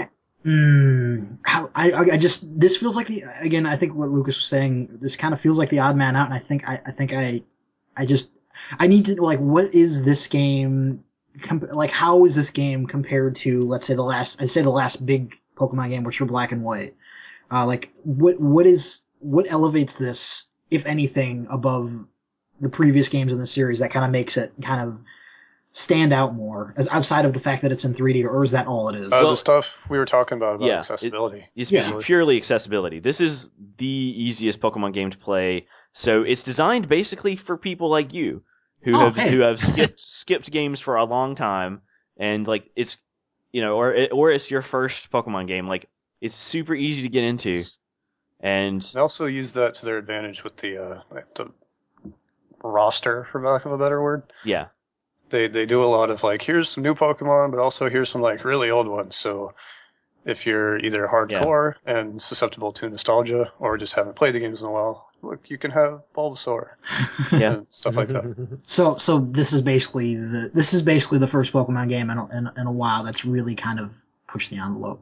S3: mm, how, I, I I just this feels like the again. I think what Lucas was saying. This kind of feels like the odd man out, and I think I, I think I, I just I need to like what is this game? Com- like how is this game compared to let's say the last I say the last big Pokemon game, which were Black and White. Uh, like what what is what elevates this, if anything, above the previous games in the series that kind of makes it kind of stand out more, as outside of the fact that it's in three D, or is that all it is?
S5: Uh,
S2: Well-
S5: the stuff we were talking about about
S2: Yeah, it-
S5: accessibility.
S2: It's
S3: Yeah.
S2: pu- purely accessibility. This is the easiest Pokemon game to play, so it's designed basically for people like you who
S3: Oh,
S2: have
S3: hey.
S2: who have skipped skipped games for a long time, and like it's you know, or it, or it's your first Pokemon game. Like it's super easy to get into, and
S5: They also use that to their advantage with the uh, like the roster, for lack of a better word.
S2: yeah,
S5: They they do a lot of like, here's some new Pokemon, but also here's some like really old ones. So if you're either hardcore and susceptible to nostalgia, or just haven't played the games in a while, look, you can have Bulbasaur
S2: Yeah.
S5: and stuff like that.
S3: So, so this is basically the this is basically the first Pokemon game in a, in, in a while that's really kind of pushed the envelope.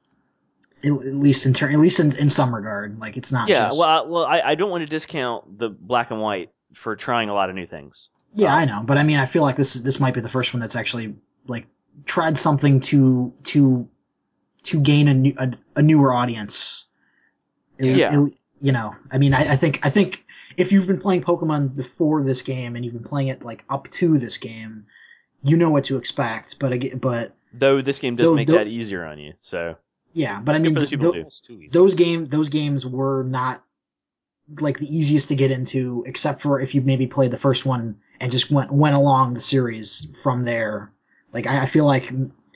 S3: At, at least in turn, at least in, in some regard, like it's not
S2: yeah.
S3: just.
S2: Well, I, well, I, I don't want to discount the Black and White for trying a lot of new things.
S3: yeah,
S2: um,
S3: I know, but I mean, I feel like this is this might be the first one that's actually like tried something to to to gain a new a, a newer audience. It-
S2: Yeah.
S3: it- you know, I mean, I, I think I think if you've been playing Pokemon before this game and you've been playing it like up to this game, you know what to expect. But again, but
S2: Though this game does
S3: Though-
S2: make
S3: though-
S2: that easier on you. So
S3: yeah, but
S2: It's
S3: I
S2: good
S3: mean,
S2: for those people
S3: tho-
S2: too.
S4: Almost too easy.
S3: those game those games were not like the easiest to get into, except for if you maybe played the first one and just went went along the series from there. Like I, I feel like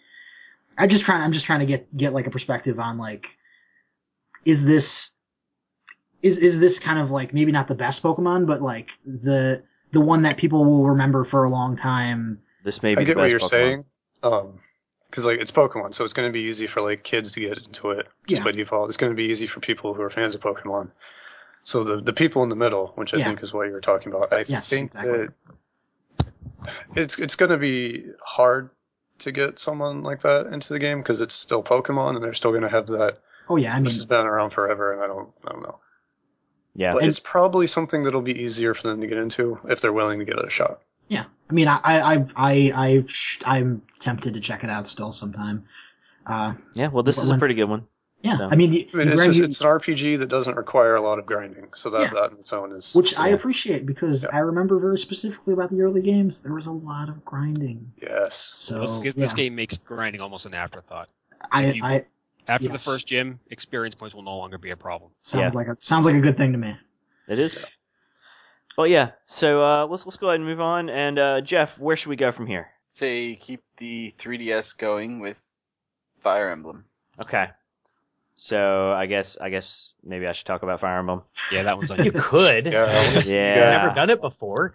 S3: I just trying I'm just trying to get get like a perspective on like is this is is this kind of like maybe not the best Pokemon, but like the the one that people will remember for a long time.
S2: this may be
S5: I
S2: the
S5: get what
S2: best
S5: you're
S2: Pokemon.
S5: saying, um, because like it's Pokemon, so it's going to be easy for like kids to get into it just
S3: Yeah.
S5: by default. It's going to be easy for people who are fans of Pokemon. So the the people in the middle, which I
S3: Yeah.
S5: think is what you were talking about, I
S3: Yes,
S5: think
S3: exactly.
S5: that it's it's going to be hard to get someone like that into the game because it's still Pokemon, and they're still going to have that.
S3: Oh yeah, I mean,
S5: This has been around forever, and I don't I don't know.
S2: Yeah.
S5: But
S3: And-
S5: it's probably something that'll be easier for them to get into if they're willing to give it a shot.
S3: yeah. I mean, I I I I, I I'm tempted to check it out still sometime. Uh,
S2: Yeah. Well, this
S3: But
S2: is a
S3: when-
S2: pretty good one.
S3: yeah.
S2: So-
S3: I mean, the,
S5: I mean,
S3: the
S5: it's
S3: grind
S5: just
S3: you-
S5: it's an R P G that doesn't require a lot of grinding, so that
S3: Yeah.
S5: that on its own is
S3: which I
S2: Yeah.
S3: appreciate because
S5: Yeah.
S3: I remember very specifically about the early games. There was a lot of grinding.
S5: yes.
S3: So
S4: this, this
S3: yeah,
S4: game makes grinding almost an afterthought.
S3: I,
S4: if you-
S3: I
S4: After the
S3: Yes.
S4: first gym, experience points will no longer be a problem.
S3: sounds
S2: Yeah.
S3: like a sounds like a good thing to me.
S2: It is. But yeah, so uh, let's let's go ahead and move on. And uh, Jeff, where should we go from here?
S7: Say keep the three D S going with Fire Emblem.
S2: Okay. So I guess I guess maybe I should talk about Fire Emblem.
S4: Yeah, that one's on
S6: You
S4: you.
S6: could.
S5: Yeah, that was-
S2: Yeah.
S6: I've never done it before.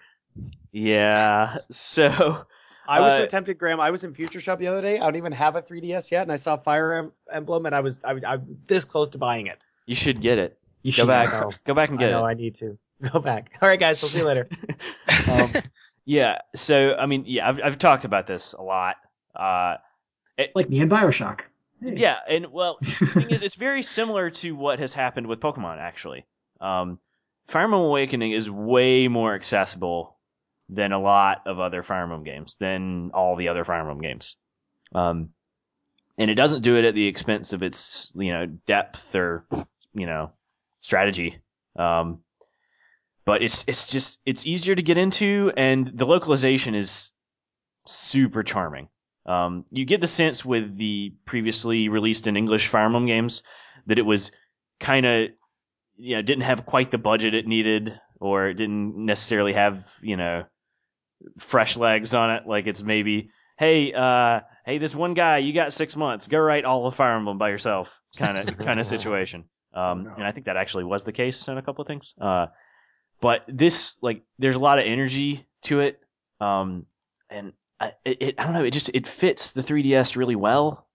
S2: Yeah. So
S6: I was
S2: Uh,
S6: so tempted, Graham. I was in Future Shop the other day. I don't even have a three D S yet, and I saw Fire em- Emblem, and I was I, I this close to buying it.
S2: you should get it.
S3: You
S2: Go
S3: should
S2: back.
S6: know.
S2: Go back and
S6: I
S2: get
S6: know
S2: it.
S6: I need to go back. All right, guys. We'll see you later.
S2: um, yeah. So I mean, yeah, I've I've talked about this a lot. Uh,
S3: like me in Bioshock. Hey.
S2: Yeah, and well, the thing is, it's very similar to what has happened with Pokemon. Actually, um, Fire Emblem Awakening is way more accessible than a lot of other Fire Emblem games, than all the other Fire Emblem games. Um, and it doesn't do it at the expense of its, you know, depth or, you know, strategy. Um, but it's it's just it's easier to get into, and the localization is super charming. Um, you get the sense with the previously released in English Fire Emblem games that it was kind of, you know, didn't have quite the budget it needed, or it didn't necessarily have, you know, fresh legs on it. Like it's maybe, hey, uh, hey, this one guy, you got six months, go write all of Fire Emblem by yourself, kind of kind of situation. Um,
S5: No.
S2: and I think that actually was the case in a couple of things. Uh, but this, like, there's a lot of energy to it, um, and I, it, it, I don't know, it just it fits the three D S really well.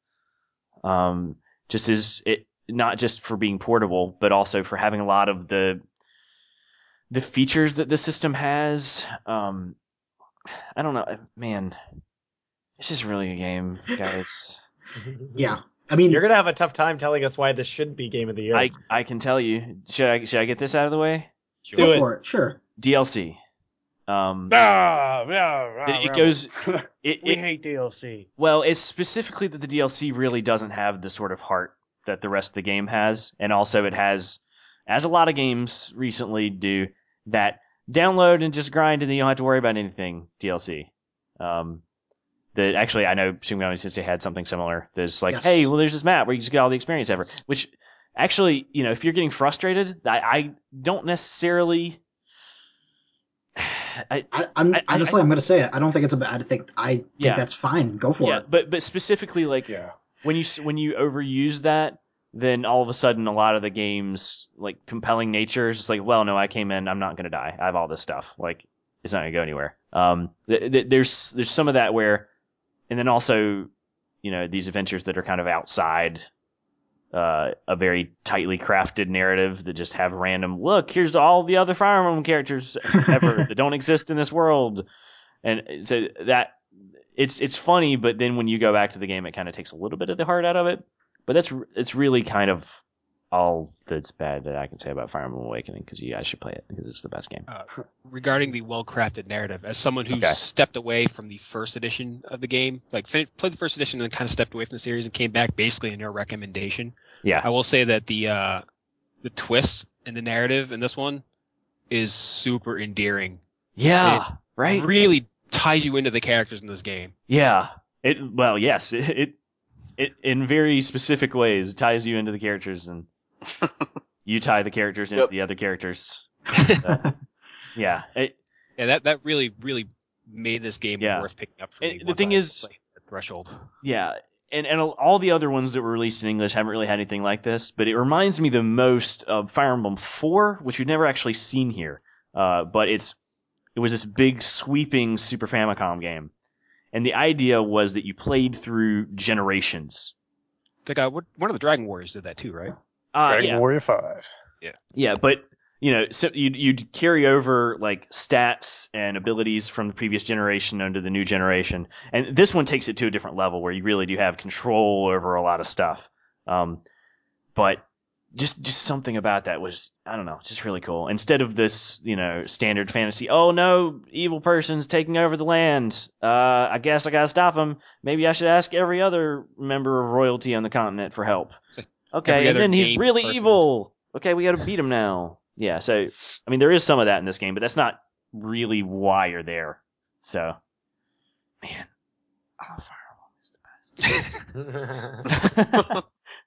S2: Um, just as it not just for being portable, but also for having a lot of the the features that the system has, um, I don't know, man. It's just really a game, guys.
S3: Yeah. I mean,
S6: You're gonna have a tough time telling us why this should be game of the year.
S2: I I can tell you. Should I should I get this out of the way?
S6: Do
S3: go
S6: it.
S3: for it. Sure.
S2: D L C. Um,
S6: Ah, yeah, ah,
S2: it, it
S6: rebel.
S2: goes. It,
S6: We
S2: it,
S6: hate D L C.
S2: well, it's specifically that the D L C really doesn't have the sort of heart that the rest of the game has, and also it has, as a lot of games recently do, that download and just grind and then you don't have to worry about anything D L C. Um, that actually, I know Shin Megami Tensei had something similar. There's like,
S3: Yes.
S2: hey, well, there's this map where you just get all the experience ever. Which, actually, you know, if you're getting frustrated, I, I don't necessarily. I,
S3: I, I'm
S2: I-
S3: honestly, I, am going to say it. I don't think it's a bad. I think I think
S2: Yeah.
S3: that's fine. Go for
S2: yeah,
S3: it.
S2: but but specifically, like
S5: Yeah.
S2: when you when you overuse that, then all of a sudden a lot of the game's like compelling nature is just like, well, no, I came in, I'm not going to die. I have all this stuff. Like, it's not going to go anywhere. Um, th- th- there's there's some of that where, and then also, you know, these adventures that are kind of outside uh, a very tightly crafted narrative that just have random, look, here's all the other Fire Emblem characters ever that don't exist in this world. And so that it's it's funny, but then when you go back to the game, it kind of takes a little bit of the heart out of it. But that's it's really kind of all that's bad that I can say about Fire Emblem Awakening, because you guys should play it because it's the best game.
S4: Uh, regarding the well-crafted narrative, as someone who's
S2: Okay.
S4: stepped away from the first edition of the game, like fin- played the first edition and then kind of stepped away from the series and came back basically in your recommendation,
S2: Yeah,
S4: I will say that the uh, the twist in the narrative in this one is super endearing.
S2: yeah, right.
S4: Really ties you into the characters in this game.
S2: Yeah. It well, yes, it, it it in very specific ways ties you into the characters, and you tie the characters into
S7: Yep.
S2: the other characters. Uh, yeah. It,
S4: Yeah, that, that really, really made this game
S2: Yeah.
S4: worth picking up for
S2: And
S4: me.
S2: the
S4: once
S2: thing
S4: I
S2: is-
S4: played the threshold.
S2: yeah. And and all the other ones that were released in English haven't really had anything like this, but it reminds me the most of Fire Emblem four, which we've never actually seen here. Uh, but it's it was this big sweeping Super Famicom game. And the idea was that you played through generations.
S4: Like, uh, what, one of the Dragon Warriors did that too, right?
S2: Uh,
S5: Dragon
S2: yeah.
S5: Warrior five.
S2: Yeah, but you know, so you'd, you'd carry over like stats and abilities from the previous generation onto the new generation, and this one takes it to a different level where you really do have control over a lot of stuff. Um, but just just something about that was, I don't know, just really cool. Instead of this, you know, standard fantasy, oh no, evil person's taking over the land. Uh, I guess I gotta stop him. Maybe I should ask every other member of royalty on the continent for help.
S4: like
S2: Okay,
S4: every
S2: and
S4: other
S2: then he's
S4: named
S2: really
S4: person.
S2: evil. Okay, we gotta beat him now. Yeah, so, I mean, there is some of that in this game, but that's not really why you're there. So, man, oh, Fire Emblem is the best.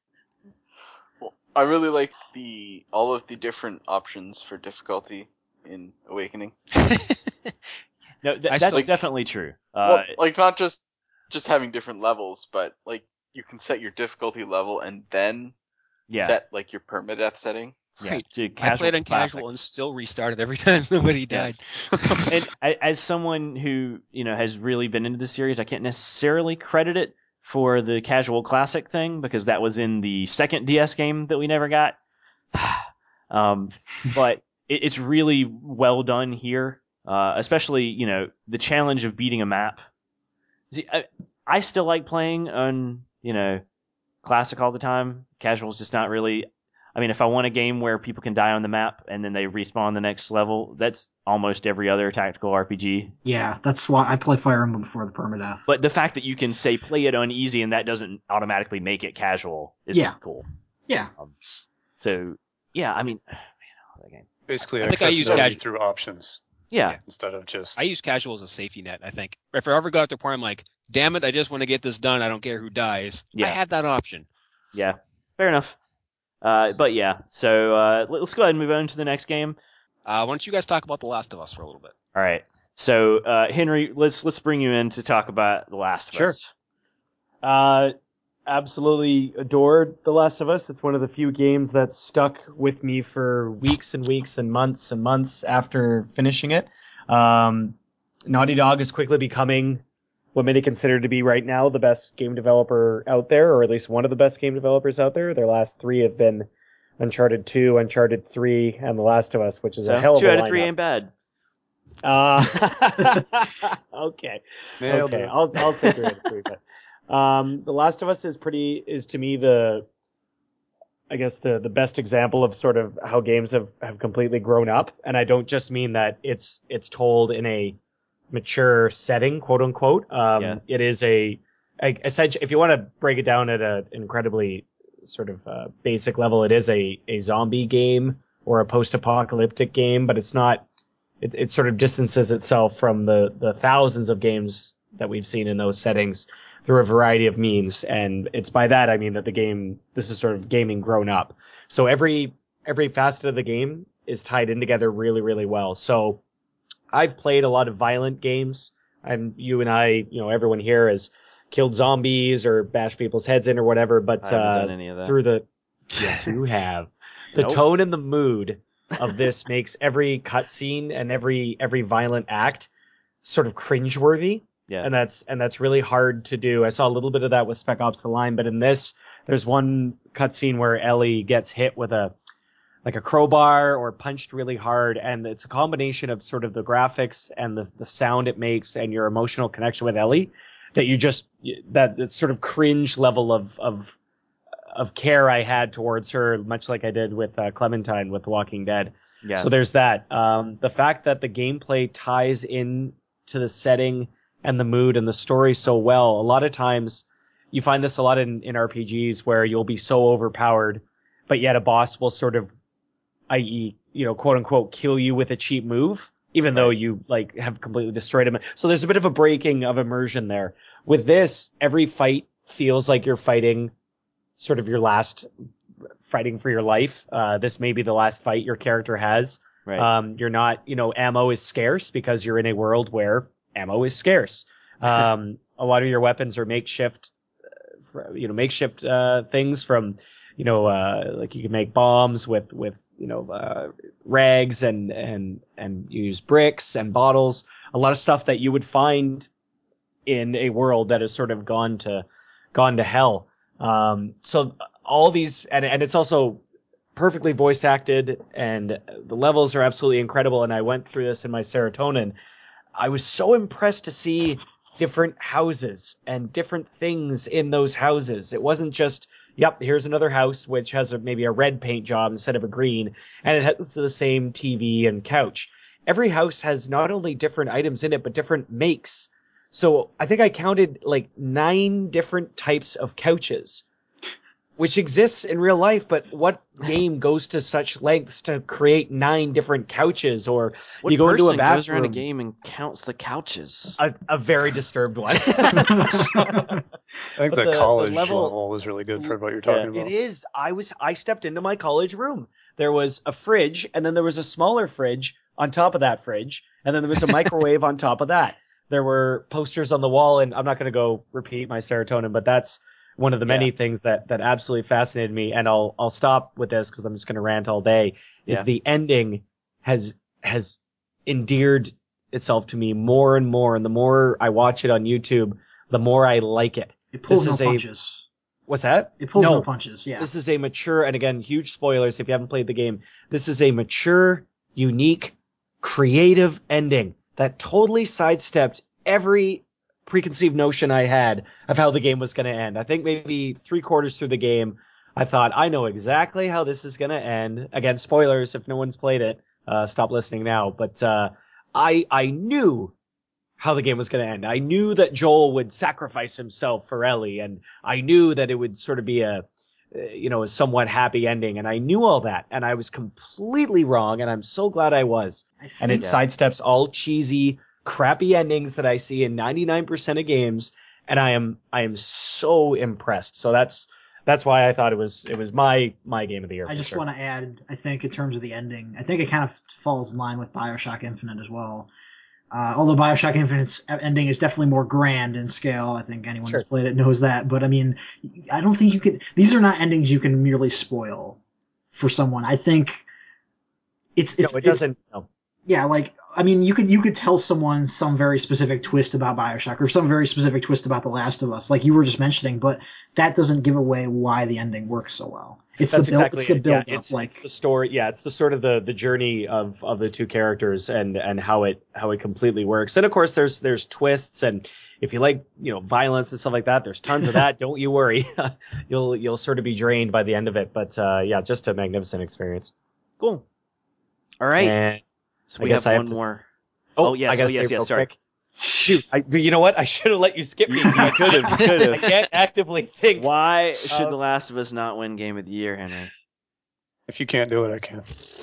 S7: I really like the all of the different options for difficulty in Awakening.
S2: No, th-
S4: I
S2: that's
S4: still-
S2: definitely true. Uh,
S7: Well, like not just just having different levels, but like you can set your difficulty level and then
S2: yeah,
S7: set like your permadeath setting.
S2: yeah.
S4: Right.
S2: So
S4: I
S2: casual
S4: played on
S2: to classic.
S4: casual and still restarted every time somebody
S2: Yeah.
S4: died.
S2: And a- as someone who, you know, has really been into the series, I can't necessarily credit it for the casual classic thing, because that was in the second D S game that we never got. um, but it, it's really well done here, uh, especially, you know, the challenge of beating a map. See, I, I still like playing on, you know, classic all the time. Casual is just not really. I mean, if I want a game where people can die on the map and then they respawn the next level, that's almost every other tactical R P G.
S3: Yeah, that's why I play Fire Emblem before the permadeath.
S2: But the fact that you can say play it on easy and that doesn't automatically make it casual is
S3: Yeah.
S2: cool.
S3: yeah,
S2: Um, so yeah, I mean, man, I love that game.
S5: Basically,
S4: I think I use
S5: accessibility
S4: casual.
S5: through options
S2: Yeah,
S4: Yeah.
S5: instead of just.
S4: I use casual as a safety net, I think. If I ever got to a point I'm like, damn it, I just want to get this done, I don't care who dies.
S2: Yeah.
S4: I had that option.
S2: yeah, fair enough. Uh, but yeah, so uh, let's go ahead and move on to the next game.
S4: Uh, why don't you guys talk about The Last of Us for a little bit?
S2: All right. So uh, Henry, let's let's bring you in to talk about The Last of
S6: Sure.
S2: Us.
S6: Uh, absolutely adored The Last of Us. It's one of the few games that stuck with me for weeks and weeks and months and months after finishing it. Um, Naughty Dog is quickly becoming what many consider to be right now the best game developer out there, or at least one of the best game developers out there. Their last three have been Uncharted two, Uncharted three, and The Last of Us, which is
S2: So
S6: a hell of
S2: two
S6: a
S2: out of three
S6: lineup.
S2: ain't bad.
S6: Uh, okay,
S5: Nailed
S6: okay,
S5: it.
S6: I'll I'll say three out of three. But um, The Last of Us is pretty is to me the, I guess the the best example of sort of how games have, have completely grown up, and I don't just mean that it's it's told in a mature setting, quote unquote. Um,
S2: Yeah.
S6: It is a, a essentially, if you want to break it down at an incredibly sort of uh, basic level, it is a a zombie game or a post-apocalyptic game, but it's not. It, it sort of distances itself from the, the thousands of games that we've seen in those settings through a variety of means. And it's by that I mean that the game, this is sort of gaming grown up. So every, every facet of the game is tied in together really, really well. So I've played a lot of violent games, and you and I, you know, everyone here has killed zombies or bashed people's heads in or whatever, but,
S2: I haven't
S6: uh,
S2: done any of that.
S6: through the, yes, you have. The
S2: Nope.
S6: tone and the mood of this makes every cutscene and every every violent act sort of cringeworthy.
S2: Yeah.
S6: And that's and that's really hard to do. I saw a little bit of that with Spec Ops: The Line, but in this, there's one cutscene where Ellie gets hit with a like a crowbar or punched really hard, and it's a combination of sort of the graphics and the the sound it makes and your emotional connection with Ellie that you just that, that sort of cringe level of of of care I had towards her, much like I did with uh, Clementine with The Walking Dead.
S2: Yeah.
S6: So there's that. Um, the fact that the gameplay ties in to the setting and the mood and the story so well. A lot of times you find this a lot in, in R P Gs where you'll be so overpowered, but yet a boss will sort of, that is, you know, quote unquote, kill you with a cheap move, even
S2: Right.
S6: though you like have completely destroyed him. So there's a bit of a breaking of immersion there. With this, every fight feels like you're fighting sort of your last fighting for your life. Uh, this may be the last fight your character has.
S2: Right.
S6: Um, you're not, you know, ammo is scarce because you're in a world where ammo is scarce. Um, a lot of your weapons are makeshift, uh, you know, makeshift, uh, things from, you know, uh, like you can make bombs with, with, you know, uh, rags and, and, and you use bricks and bottles, a lot of stuff that you would find in a world that has sort of gone to, gone to hell. Um, so all these, and, and it's also perfectly voice acted, and the levels are absolutely incredible. And I went through this in my serotonin. I was so impressed to see different houses and different things in those houses. It wasn't just, yep, here's another house which has a, maybe a red paint job instead of a green, and it has the same T V and couch. Every house has not only different items in it, but different makes. So I think I counted like nine different types of couches, which exists in real life. But what game goes to such lengths to create nine different couches? Or
S2: What
S6: you go into a
S2: person
S6: bathroom,
S2: goes around a game and counts the couches?
S6: a, a very disturbed one.
S5: I think
S6: But
S5: the,
S6: the- the
S5: college
S6: level-
S5: level, was really good for what you're
S2: Yeah.
S5: talking about.
S6: It is. I was. I stepped into my college room. There was a fridge, and then there was a smaller fridge on top of that fridge, and then there was a microwave on top of that. There were posters on the wall, and I'm not going to go repeat my serotonin, but that's one of the many
S2: Yeah.
S6: things that that absolutely fascinated me. And I'll I'll stop with this because I'm just going to rant all day. Is
S2: Yeah.
S6: the ending has has endeared itself to me more and more, and the more I watch it on YouTube, the more I like it.
S3: It pulls
S6: This
S3: no
S6: is a-
S3: punches.
S6: What's that?
S3: It pulls no,
S6: No.
S3: punches. Yeah.
S6: This is a mature, and again, huge spoilers if you haven't played the game. This is a mature, unique, creative ending that totally sidestepped every preconceived notion I had of how the game was going to end. I think maybe three quarters through the game, I thought, I know exactly how this is going to end. Again, spoilers if no one's played it. Uh, stop listening now. But uh, I I knew how the game was going to end. I knew that Joel would sacrifice himself for Ellie, and I knew that it would sort of be a, uh, you know, a somewhat happy ending, and I knew all that, and I was completely wrong, and I'm so glad I was.
S3: I
S6: And it
S3: think,
S6: sidesteps all cheesy, crappy endings that I see in ninety-nine percent of games, and I am I am so impressed. So that's that's why I thought it was it was my my game of the year.
S3: I
S6: for
S3: just
S6: sure.
S3: want to add, I think, in terms of the ending, I think it kind of falls in line with Bioshock Infinite as well. Uh, although Bioshock Infinite's ending is definitely more grand in scale. I think anyone
S6: Sure.
S3: who's played it knows that. But I mean, I don't think you can, these are not endings you can merely spoil for someone. I think it's, it's,
S6: no, it
S3: it's
S6: doesn't. No.
S3: yeah, like, I mean, you could, you could tell someone some very specific twist about Bioshock or some very specific twist about The Last of Us, like you were just mentioning, but that doesn't give away why the ending works so well. It's
S6: That's
S3: the build.
S6: exactly
S3: it's the
S6: it.
S3: build
S6: Yeah,
S3: up.
S6: it's,
S3: like
S6: it's the story. Yeah, it's the sort of the, the journey of, of the two characters and, and how it how it completely works. And of course, there's there's twists, and if you like you know violence and stuff like that, there's tons of that. Don't you worry, you'll you'll sort of be drained by the end of it. But uh, yeah, just a magnificent experience.
S2: Cool. All right.
S6: And
S2: so
S6: I
S2: we
S6: guess
S2: have
S6: I have
S2: one
S6: to s-
S2: more.
S6: Oh,
S2: Oh, yes,
S6: I gotta
S2: oh, yes,
S6: say
S2: yes,
S6: real
S2: sorry.
S6: quick. Shoot, I, you know what? I should have let you skip me.
S2: You could have, could
S6: I
S2: have.
S6: can't actively think.
S2: Why should
S6: Um,
S2: The Last of Us not win Game of the Year, Henry?
S5: If you can't do it, I can.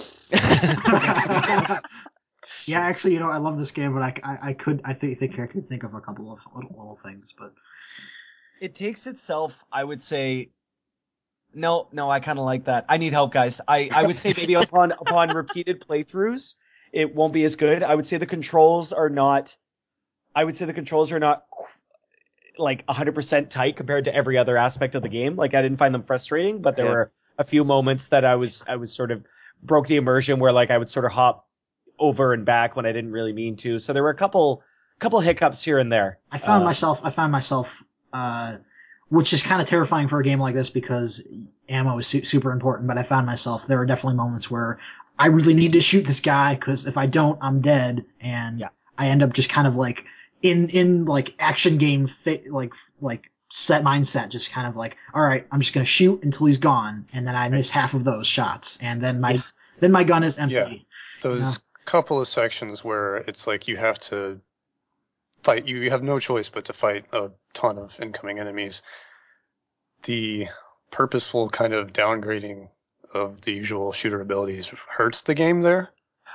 S3: yeah, actually, you know, I love this game, but I, I, I could I think think I could think of a couple of little little things, but
S6: It takes itself, I would say. No, no, I kind of like that. I need help, guys. I, I would say maybe upon upon repeated playthroughs, it won't be as good. I would say the controls are not. I would say the controls are not like one hundred percent tight compared to every other aspect of the game. Like I didn't find them frustrating, but there
S2: Yeah.
S6: were a few moments that I was I was sort of broke the immersion where like I would sort of hop over and back when I didn't really mean to. So there were a couple couple hiccups here and there.
S3: I found
S6: Uh,
S3: myself I found myself uh which is kind of terrifying for a game like this because ammo is su- super important, but I found myself there are definitely moments where I really need to shoot this guy because if I don't, I'm dead, and
S6: Yeah.
S3: I end up just kind of like in in like action game fi- like like set mindset, just kind of like, all right, I'm just gonna shoot until he's gone, and then I miss half of those shots, and then my
S6: Yeah.
S3: then my gun is empty.
S5: Yeah. Those couple of sections where it's like you have to fight, you have no choice but to fight a ton of incoming enemies. The purposeful kind of downgrading of the usual shooter abilities hurts the game there.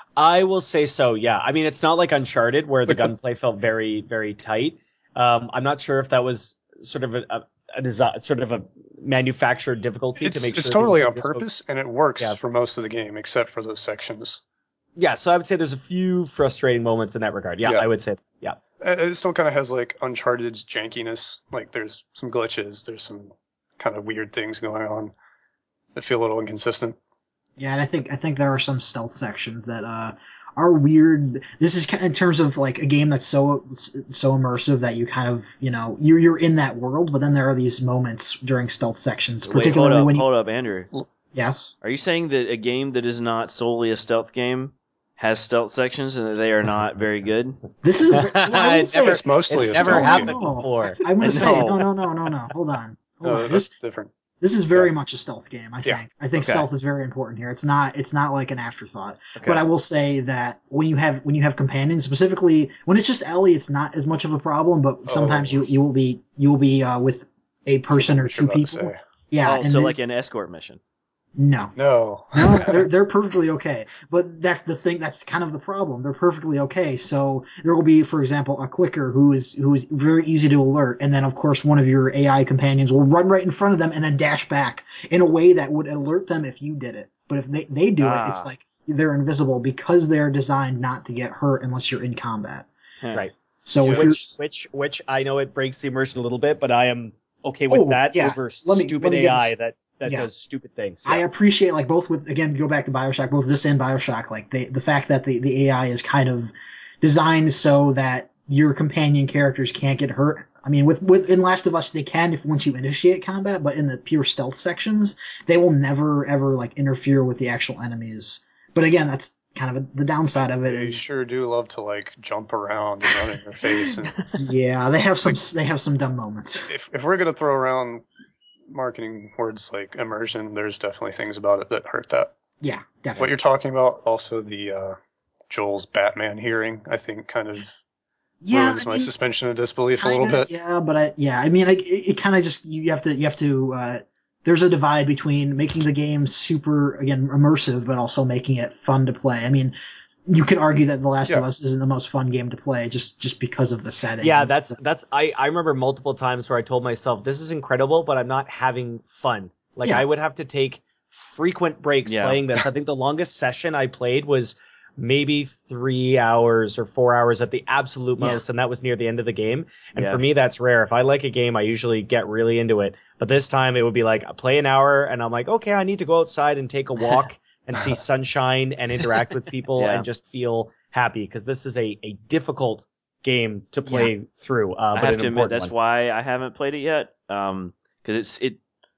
S6: I will say so, yeah. I mean, it's not like Uncharted where the
S5: Like a-
S6: gunplay felt very, very tight. Um, I'm not sure if that was sort of a, a, a desi- sort of a manufactured difficulty
S5: It's,
S6: to make sure.
S5: it's
S6: that
S5: totally
S6: people
S5: on
S6: could just go-
S5: purpose, and it works
S6: Yeah.
S5: for most of the game, except for those sections.
S6: Yeah, so I would say there's a few frustrating moments in that regard. Yeah,
S5: Yeah.
S6: I would say, yeah.
S5: Uh, It still kind of has like Uncharted's jankiness. Like there's some glitches, there's some kind of weird things going on that feel a little inconsistent.
S3: Yeah, and I think I think there are some stealth sections that uh, are weird. This is kind of in terms of like a game that's so so immersive that you kind of you know you're you're in that world, but then there are these moments during stealth sections,
S2: Wait, hold
S3: particularly
S2: up,
S3: when you
S2: hold up, Andrew.
S3: yes.
S2: Are you saying that a game that is not solely a stealth game has stealth sections and that they are not very good?
S3: This is well, I would
S6: It's
S3: say
S6: never-
S5: It's mostly
S6: it's
S5: a
S6: never
S5: stealth
S6: happened
S5: game.
S3: no,
S6: before.
S3: I, I'm going to say
S2: No.
S3: no, no, no, no, no. Hold on, hold
S5: No,
S3: on.
S5: that's
S3: This
S5: different.
S3: this is very
S5: Yeah.
S3: much a stealth game. I
S5: Yeah.
S3: think. I think
S2: Okay.
S3: stealth is very important here. It's not. It's not like an afterthought.
S2: Okay.
S3: But I will say that when you have when you have companions, specifically when it's just Ellie, it's not as much of a problem. But sometimes
S5: Oh.
S3: you you will be you will be uh, with a person or
S5: What you're
S3: two
S5: about to
S3: people.
S5: say.
S3: Yeah.
S2: oh,
S3: and
S2: so
S3: then-
S2: like an escort mission.
S3: no.
S5: No.
S3: No, they're they're perfectly okay. But that's the thing. That's kind of the problem. They're perfectly okay. So there will be, for example, a clicker who is who is very easy to alert, and then of course one of your A I companions will run right in front of them and then dash back in a way that would alert them if you did it. But if they they do it, it's
S2: Ah.
S3: like they're invisible because they're designed not to get hurt unless you're in combat.
S6: Right.
S3: So if
S5: Yeah.
S3: you're
S6: Which, which, which I know it breaks the immersion a little bit, but I am okay with
S3: Oh,
S6: that
S3: yeah.
S6: over
S3: Let me-
S6: stupid
S3: let me get
S6: A I
S3: this-
S6: that, that
S3: yeah.
S6: does stupid things.
S3: I
S6: Yeah.
S3: appreciate like both with again go back to Bioshock, both this and Bioshock, like they, the fact that the, the A I is kind of designed so that your companion characters can't get hurt. I mean, with with in Last of Us they can if once you initiate combat, but in the pure stealth sections they will never ever like interfere with the actual enemies. But again, that's kind of a, the downside of it
S5: They
S3: is
S5: sure do love to like jump around and run in your face. And
S3: yeah they have some they have some dumb moments.
S5: if if we're gonna throw around marketing words like immersion, there's definitely things about it that hurt that.
S3: Yeah,
S5: What
S3: definitely.
S5: you're talking about, also the uh, Joel's Batman hearing, I think kind of
S3: Yeah,
S5: ruins
S3: I
S5: my
S3: mean,
S5: suspension of disbelief a
S3: Kinda,
S5: little bit.
S3: yeah, but I, yeah, I mean, like, it, it kind of just you have to you have to. Uh, there's a divide between making the game super again immersive, but also making it fun to play. I mean, you could argue that The Last of
S5: Yeah.
S3: Us isn't the most fun game to play just just because of the setting.
S6: Yeah, that's that's I, I remember multiple times where I told myself this is incredible, but I'm not having fun. Like
S3: Yeah.
S6: I would have to take frequent breaks
S2: Yeah.
S6: playing this. I think the longest session I played was maybe three hours or four hours at the absolute
S3: Yeah.
S6: most, and that was near the end of the game. And
S2: Yeah.
S6: for me, that's rare. If I like a game, I usually get really into it. But this time, it would be like I play an hour, and I'm like, okay, I need to go outside and take a walk and see sunshine and interact with people
S2: Yeah.
S6: and just feel happy because this is a, a difficult game to play through. Uh,
S2: I
S6: but
S2: have
S6: an
S2: to admit
S6: important
S2: that's
S6: one.
S2: why I haven't played it yet. Um, because it's it.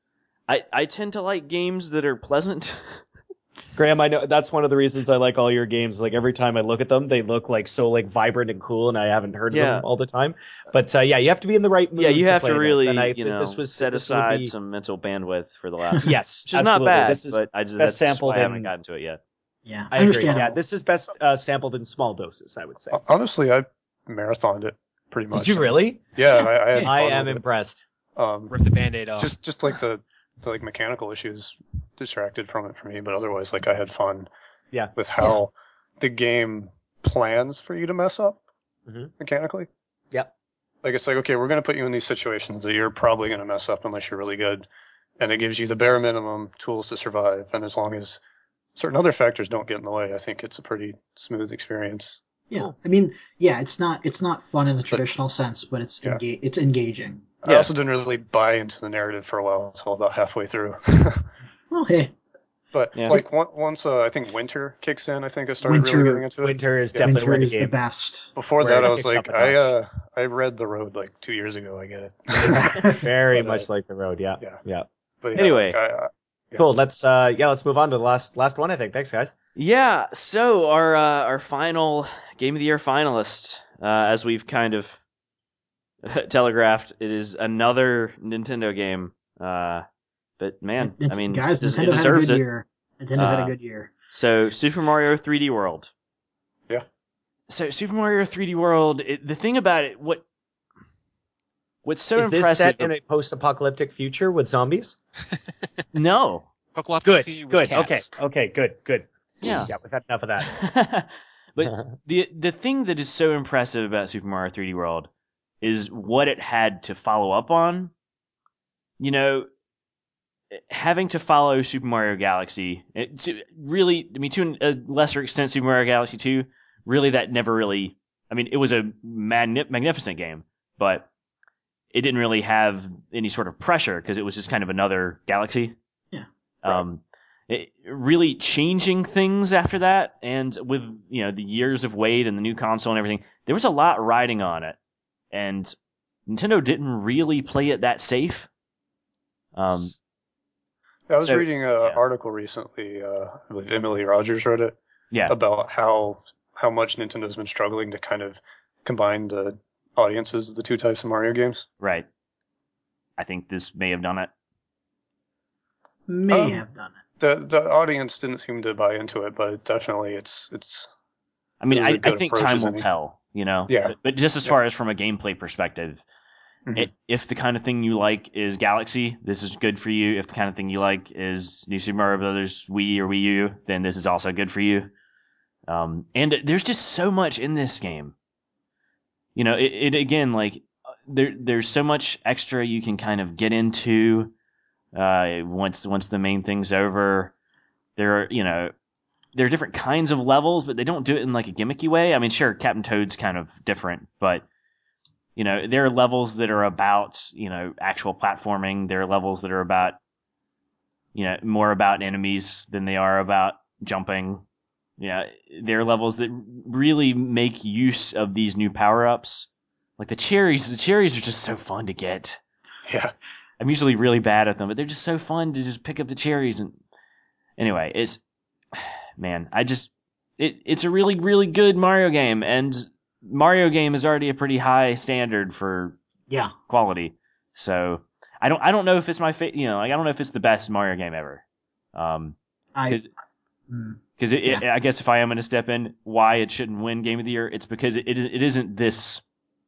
S2: I, I tend to like games that are pleasant.
S6: Graham, I know that's one of the reasons I like all your games. Like every time I look at them, they look like so like vibrant and cool, and I haven't heard of
S2: Yeah.
S6: them all the time. But uh, yeah, you have to be in the right mood.
S2: Yeah, you
S6: to
S2: have
S6: play
S2: to
S6: this,
S2: really,
S6: and I
S2: you
S6: think
S2: know,
S6: this was,
S2: set
S6: this
S2: aside
S6: would be...
S2: some mental bandwidth for the last.
S6: Yes,
S2: which is
S6: absolutely.
S2: not bad,
S6: This is
S2: but I just
S6: best
S2: that's just
S6: sampled
S2: why I haven't
S6: in-
S2: gotten to it yet.
S3: Yeah,
S6: I agree.
S3: understandable.
S6: Yeah, this is best uh, sampled in small doses, I would say.
S5: Honestly, I marathoned it pretty much.
S6: Did you really?
S5: Yeah, and I, I had
S3: Yeah.
S6: I
S5: fun
S6: am
S5: with it.
S6: impressed.
S5: Um,
S4: Rip the band-aid off.
S5: just just like the, the like mechanical issues distracted from it for me, but otherwise, like I had fun.
S6: Yeah.
S5: With how the game plans for you to mess up
S6: Mhm.
S5: mechanically.
S6: Yep.
S5: Like it's like, okay, we're going to put you in these situations that you're probably going to mess up unless you're really good, and it gives you the bare minimum tools to survive. And as long as certain other factors don't get in the way, I think it's a pretty smooth experience.
S3: Yeah,
S6: Cool.
S3: I mean, yeah, it's not it's not fun in the traditional sense, but it's
S5: Yeah.
S3: enga- it's engaging.
S5: I
S2: Yeah.
S5: also didn't really buy into the narrative for a while until about halfway through.
S3: Well, hey,
S5: But
S2: Yeah.
S5: like on- once uh, I think winter kicks in, I think I started
S3: Winter-
S5: really getting into it.
S6: Winter is
S5: Yeah.
S6: definitely
S3: winter
S6: where the
S3: is
S6: game.
S3: the best.
S5: Before
S6: where
S5: that,
S6: it
S5: I was
S6: kicks
S5: like,
S6: up a
S5: I
S6: notch.
S5: uh, I read the road like two years ago. I get it.
S6: Very
S5: But, uh,
S6: much like the road. Yeah.
S5: yeah.
S6: Yeah.
S5: But yeah,
S2: Anyway.
S5: like, I, I, Yeah.
S6: Cool. Let's uh yeah, let's move on to the last last one. I think. Thanks, guys.
S2: Yeah, so our uh, our final Game of the Year finalist, uh, as we've kind of telegraphed, it is another Nintendo game. Uh, but man,
S3: It's-
S2: I mean,
S3: guys,
S2: it, des-
S3: Nintendo
S2: it
S3: had a
S2: deserves
S3: good
S2: it.
S3: year. Nintendo had
S2: Uh,
S3: a good year.
S2: So Super Mario three D World.
S5: Yeah.
S2: So Super Mario three D World, it, the thing about it, what what's so
S6: Is this
S2: impressive?
S6: set in a post-apocalyptic future with zombies?
S2: No.
S4: Pokemon
S6: Good.
S4: Fusion with
S6: Good. Okay.
S4: cats.
S6: Okay. Good. Good.
S2: Yeah.
S6: Yeah. We've had enough of that.
S2: But the the thing that is so impressive about Super Mario three D World is what it had to follow up on. You know, having to follow Super Mario Galaxy, it, to really, I mean, to a lesser extent, Super Mario Galaxy two, really that never really, I mean, it was a magni- magnificent game, but it didn't really have any sort of pressure because it was just kind of another Galaxy.
S3: Yeah.
S2: Um, it, really changing things after that, and with, you know, the years of wait and the new console and everything, there was a lot riding on it, and Nintendo didn't really play it that safe. Um,
S5: I was
S2: so-
S5: reading an
S2: yeah.
S5: article recently. Uh, I believe Emily Rogers wrote it
S2: yeah,
S5: about how how much Nintendo's been struggling to kind of combine the audiences of the two types of Mario games.
S2: right. I think this may have done it.
S3: May
S5: um,
S3: have done it.
S5: The the audience didn't seem to buy into it, but definitely it's it's
S2: I mean,
S5: It was a
S2: I, I
S5: good
S2: think
S5: approach,
S2: time
S5: isn't
S2: will
S5: he?
S2: tell, you know?
S5: Yeah.
S2: But, but just as
S5: Yeah.
S2: far as from a gameplay perspective,
S5: Mhm.
S2: it, if the kind of thing you like is Galaxy, this is good for you. If the kind of thing you like is New Super Mario Brothers Wii or Wii U, then this is also good for you. Um, and there's just so much in this game. You know, it, it again, like, there there's so much extra you can kind of get into uh, once once the main thing's over. There are, you know, there are different kinds of levels, but they don't do it in like a gimmicky way. I mean, sure, Captain Toad's kind of different, but you know, there are levels that are about, you know, actual platforming. There are levels that are about, you know, more about enemies than they are about jumping. Yeah, there are levels that really make use of these new power-ups. Like the cherries, the cherries are just so fun to get.
S5: yeah.
S2: I'm usually really bad at them, but they're just so fun to just pick up the cherries. And anyway, it's, man, I just, it, it's a really, really good Mario game, and Mario game is already a pretty high standard for
S3: Yeah.
S2: quality. So I don't, I don't know if it's my fa- you know, like, I don't know if it's the best Mario game ever. Um,
S3: I.
S2: 'cause-
S3: Mm,
S2: Because it, it, I guess if I am going to step in, why it shouldn't win Game of the Year, it's because it, it, it isn't this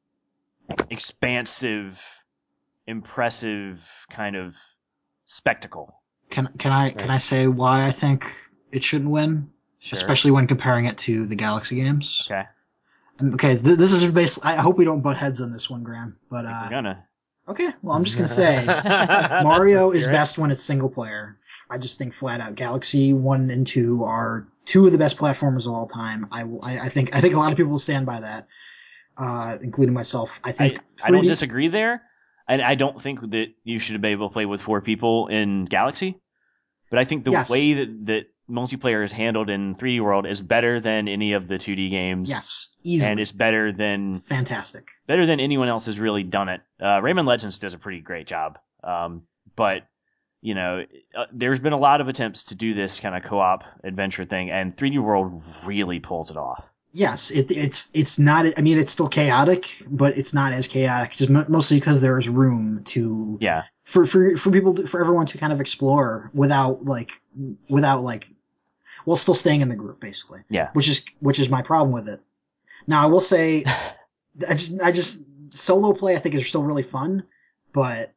S2: expansive, impressive kind of spectacle.
S3: can can I can I say why I think it shouldn't win?
S2: Sure.
S3: Especially when comparing it to the Galaxy games.
S2: Okay.
S3: And, okay, th- this is basically. I hope we don't butt heads on this one, Graham. But
S2: I think
S3: uh,
S2: we're gonna.
S3: okay, well, I'm just gonna say Mario is best when it's single player. I just think flat out Galaxy one and two are two of the best platformers of all time. I will. I, I think. I think a lot of people will stand by that, uh, including myself. I
S2: I,
S3: think.
S2: I don't
S3: three D
S2: disagree there. And I don't think that you should be able to play with four people in Galaxy. But I think the
S3: Yes.
S2: way that, that multiplayer is handled in three D World is better than any of the two D games.
S3: Yes, easily.
S2: And it's better than
S3: It's fantastic.
S2: better than anyone else has really done it. Uh, Rayman Legends does a pretty great job. Um, but you know, uh, there's been a lot of attempts to do this kind of co-op adventure thing, and three D World really pulls it off.
S3: Yes, it, it's it's not. I mean, it's still chaotic, but it's not as chaotic. Just mo- mostly because there is room to
S2: Yeah.
S3: for for for people to, for everyone to kind of explore without like without like while still staying in the group, basically.
S2: Yeah.
S3: Which is which is my problem with it. Now I will say, I just I just solo play I think is still really fun, but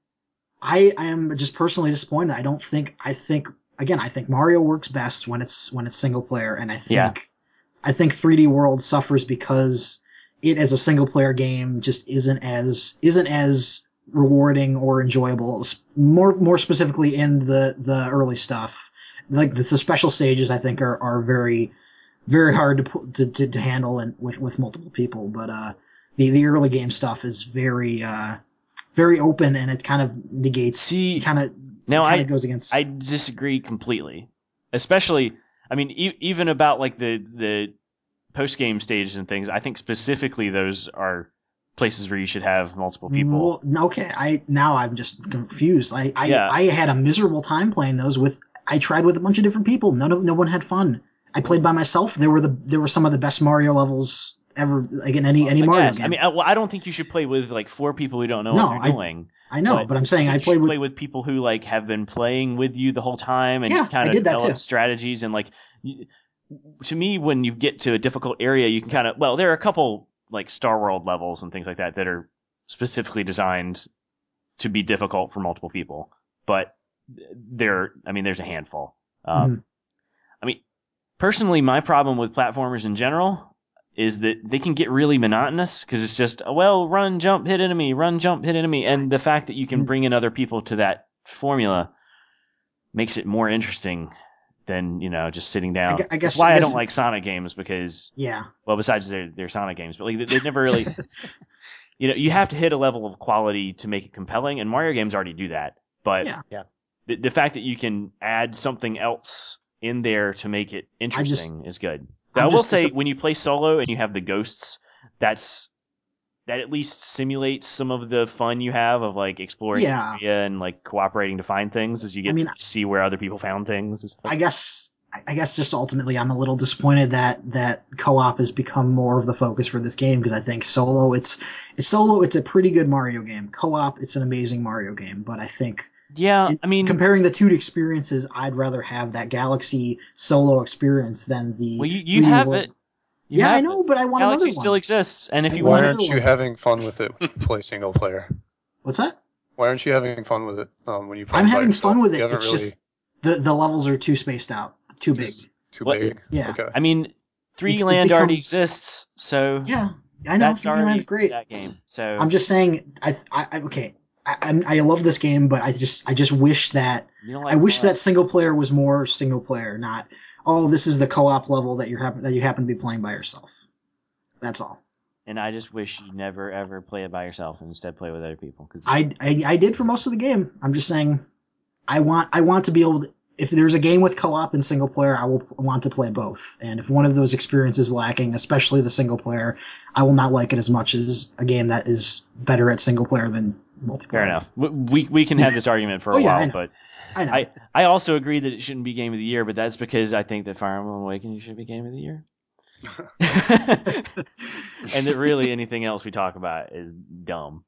S3: I I am just personally disappointed. I don't think I think again I think Mario works best when it's when it's single player, and I think.
S2: Yeah.
S3: I think three D World suffers because it as a single player game just isn't as isn't as rewarding or enjoyable. More more specifically in the the early stuff, like the, the special stages, I think are, are very very hard to pu- to, to, to handle and with with multiple people. But uh, the the early game stuff is very uh, very open, and it kind of negates.
S2: See,
S3: kind of
S2: now
S3: kind
S2: I
S3: of goes against.
S2: I disagree completely, especially. I mean, e- even about like the the post game stages and things. I think specifically those are places where you should have multiple people.
S3: Well, okay, I now I'm just confused. I I,
S2: Yeah.
S3: I had a miserable time playing those with. I tried with a bunch of different people. None of no one had fun. I played by myself. There were the there were some of the best Mario levels ever. Like in any any
S2: I
S3: Mario
S2: guess.
S3: game.
S2: I mean, I, well, I don't think you should play with like four people who don't know
S3: No,
S2: what
S3: I-
S2: they're doing.
S3: I know, but, I'm saying
S2: I
S3: I
S2: think you
S3: played
S2: should
S3: with.
S2: play with people who like have been playing with you the whole time and
S3: Yeah,
S2: kind
S3: I
S2: of
S3: did that
S2: develop
S3: too.
S2: strategies and like. y- To me, when you get to a difficult area, you can kind of well, there are a couple like Star World levels and things like that that are specifically designed to be difficult for multiple people, but there, I mean, there's a handful. Um,
S3: Mhm.
S2: I mean, personally, my problem with platformers in general is that they can get really monotonous because it's just, well, run, jump, hit enemy, run, jump, hit enemy. And the fact that you can bring in other people to that formula makes it more interesting than, you know, just sitting down.
S3: I gu- I guess-
S2: That's why
S3: I
S2: I,
S3: guess-
S2: don't like Sonic games because,
S3: Yeah,
S2: well, besides their, their Sonic games, but like they, they never really, you know, you have to hit a level of quality to make it compelling, and Mario games already do that. But
S3: Yeah.
S6: Yeah.
S2: The, the fact that you can add something else in there to make it interesting is good. But
S3: I'm
S2: I will
S3: just
S2: say,
S3: disap-
S2: when you play solo and you have the ghosts, that's that at least simulates some of the fun you have of like exploring
S3: Yeah.
S2: the area and like cooperating to find things as you get
S3: I mean,
S2: to see where other people found things. and stuff.
S3: I guess I guess just ultimately I'm a little disappointed that that co-op has become more of the focus for this game because I think solo it's it's solo it's a pretty good Mario game. Co-op it's an amazing Mario game, but I think
S2: Yeah,
S3: in-
S2: I mean,
S3: comparing the two experiences, I'd rather have that Galaxy solo experience than the
S2: well, you, you
S3: three D
S2: have
S3: World.
S2: it. You
S3: Yeah,
S2: have
S3: I know, but I want
S2: Galaxy
S3: another
S2: still
S3: one.
S2: exists, and if
S3: I
S2: you
S3: want
S5: Why
S2: want,
S3: another
S5: aren't you
S3: one.
S5: having fun with it when you play single player?
S3: What's that?
S5: Why aren't you having fun with it um, when you play
S3: I'm
S5: by
S3: having
S5: yourself?
S3: fun with
S5: You
S3: it.
S5: haven't
S3: It's
S5: really
S3: just the the levels are too spaced out, too big.
S5: just too
S2: What-
S5: big.
S3: Yeah.
S5: Okay.
S2: I mean, three D
S3: It's- it
S2: Land already
S3: becomes-
S2: exists, so
S3: Yeah, I know.
S2: that's
S3: three D
S2: already
S3: Land's great.
S2: that game. So
S3: I'm just saying, I, I, I okay, I, I'm- I love this game, but I just, I just wish that,
S2: you don't
S3: I
S2: like
S3: wish
S2: fun.
S3: that single player was more single player, not, oh, this is the co-op level that you happen that you happen to be playing by yourself. That's all.
S2: And I just wish you never ever play it by yourself and instead play with other people. Because
S3: I, I, I did for most of the game. I'm just saying, I want, I want to be able to. If there's a game with co-op and single player, I will want to play both. And if one of those experiences is lacking, especially the single player, I will not like it as much as a game that is better at single player than multiplayer.
S2: fair enough. We, we we can have this argument for a
S3: Oh, yeah, I
S2: while,
S3: know.
S2: but
S3: I know.
S2: I I also agree that it shouldn't be game of the year. But that's because I think that Fire Emblem Awakening should be game of the year. And that really anything else we talk about is dumb.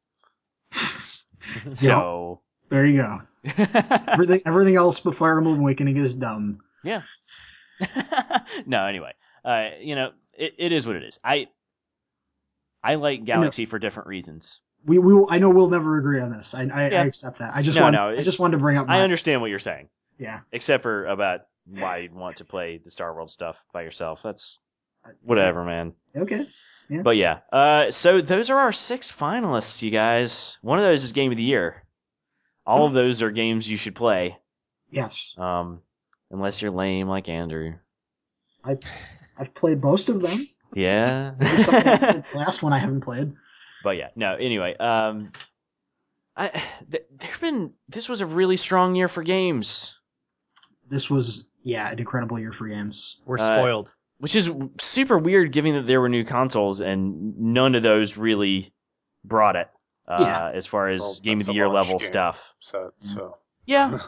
S2: So
S3: There you go. Everything, everything else but Fire Emblem Awakening is dumb.
S2: yeah. No, anyway, uh, you know, it, it is what it is. I I like Galaxy for different reasons.
S3: We, we will, I know we'll never agree on this. I, I,
S2: Yeah.
S3: I accept that. I just
S2: No,
S3: want,
S2: no,
S3: I
S2: it-
S3: just wanted to bring up my,
S2: I understand what you're saying,
S3: yeah.
S2: except for about why you'd want to play the Star World stuff by yourself. That's whatever, man.
S3: Okay.
S2: But yeah, uh, so those are our six finalists, you guys. One of those is Game of the Year. All of those are games you should play,
S3: Yes.
S2: um, unless you're lame like Andrew.
S3: I, I've played most of them.
S2: Yeah.
S3: Except for the last one I haven't played.
S2: But yeah, no. Anyway, um, I th- there've been this was a really strong year for games,
S3: This was, yeah, an incredible year for games.
S6: We're
S2: Uh,
S6: spoiled.
S2: which is super weird, given that there were new consoles and none of those really brought it. Uh,
S3: Yeah.
S2: as far as
S5: Well,
S2: game of
S5: that's
S2: the
S5: a
S2: year
S5: launch
S2: level
S5: game.
S2: stuff.
S5: So, so
S2: Yeah,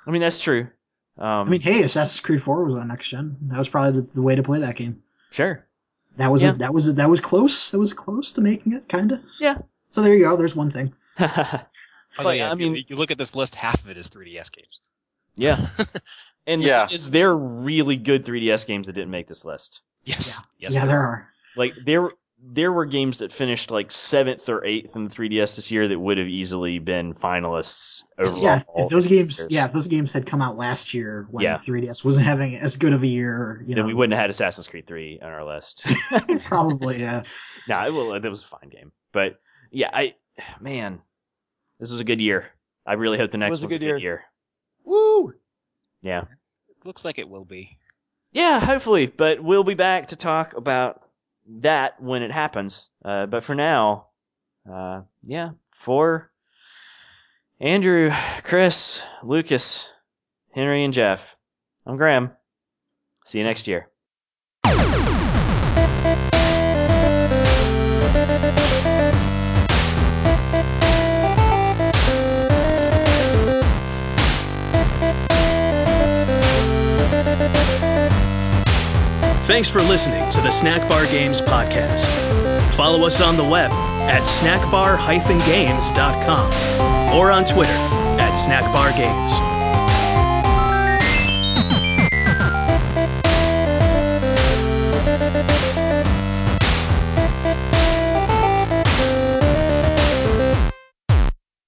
S2: I mean, that's true. Um,
S3: I mean, hey, Assassin's Creed four was on next gen. That was probably the, the way to play that game.
S2: sure.
S3: That was
S2: Yeah.
S3: a, that was a, that was close. That was close to making it, kind of.
S2: Yeah.
S3: So there you go. There's one thing.
S4: Although,
S2: But,
S4: yeah,
S2: I
S4: if you-
S2: mean-
S4: you look at this list, half of it is three D S games.
S2: yeah. And
S7: Yeah.
S2: the thing is there are really good three D S games that didn't make this list.
S4: Yes. Yes.
S3: yeah,
S4: there
S3: there
S4: are.
S3: are.
S2: Like there there were games that finished like seventh or eighth in the three D S this year that would have easily been finalists overall.
S3: Yeah, if, if those games,
S2: years.
S3: yeah, if those games had come out last year when
S2: Yeah.
S3: three D S wasn't having as good of a year, you
S2: then
S3: know,
S2: we wouldn't have had Assassin's Creed three on our list.
S3: probably, yeah.
S2: No, it, well, it was a fine game. But yeah, I man, this was a good year. I really hope the next
S6: was a
S2: one's
S6: good
S2: a good
S6: year.
S2: year. Woo! Yeah.
S4: It looks like it will be.
S2: Yeah, hopefully. But we'll be back to talk about that when it happens. Uh, but for now, uh, yeah, for Andrew, Chris, Lucas, Henry, and Jeff, I'm Graham. See you next year.
S1: Thanks for listening to the Snack Bar Games podcast. Follow us on the web at snack bar dash games dot com or on Twitter at snack bar games.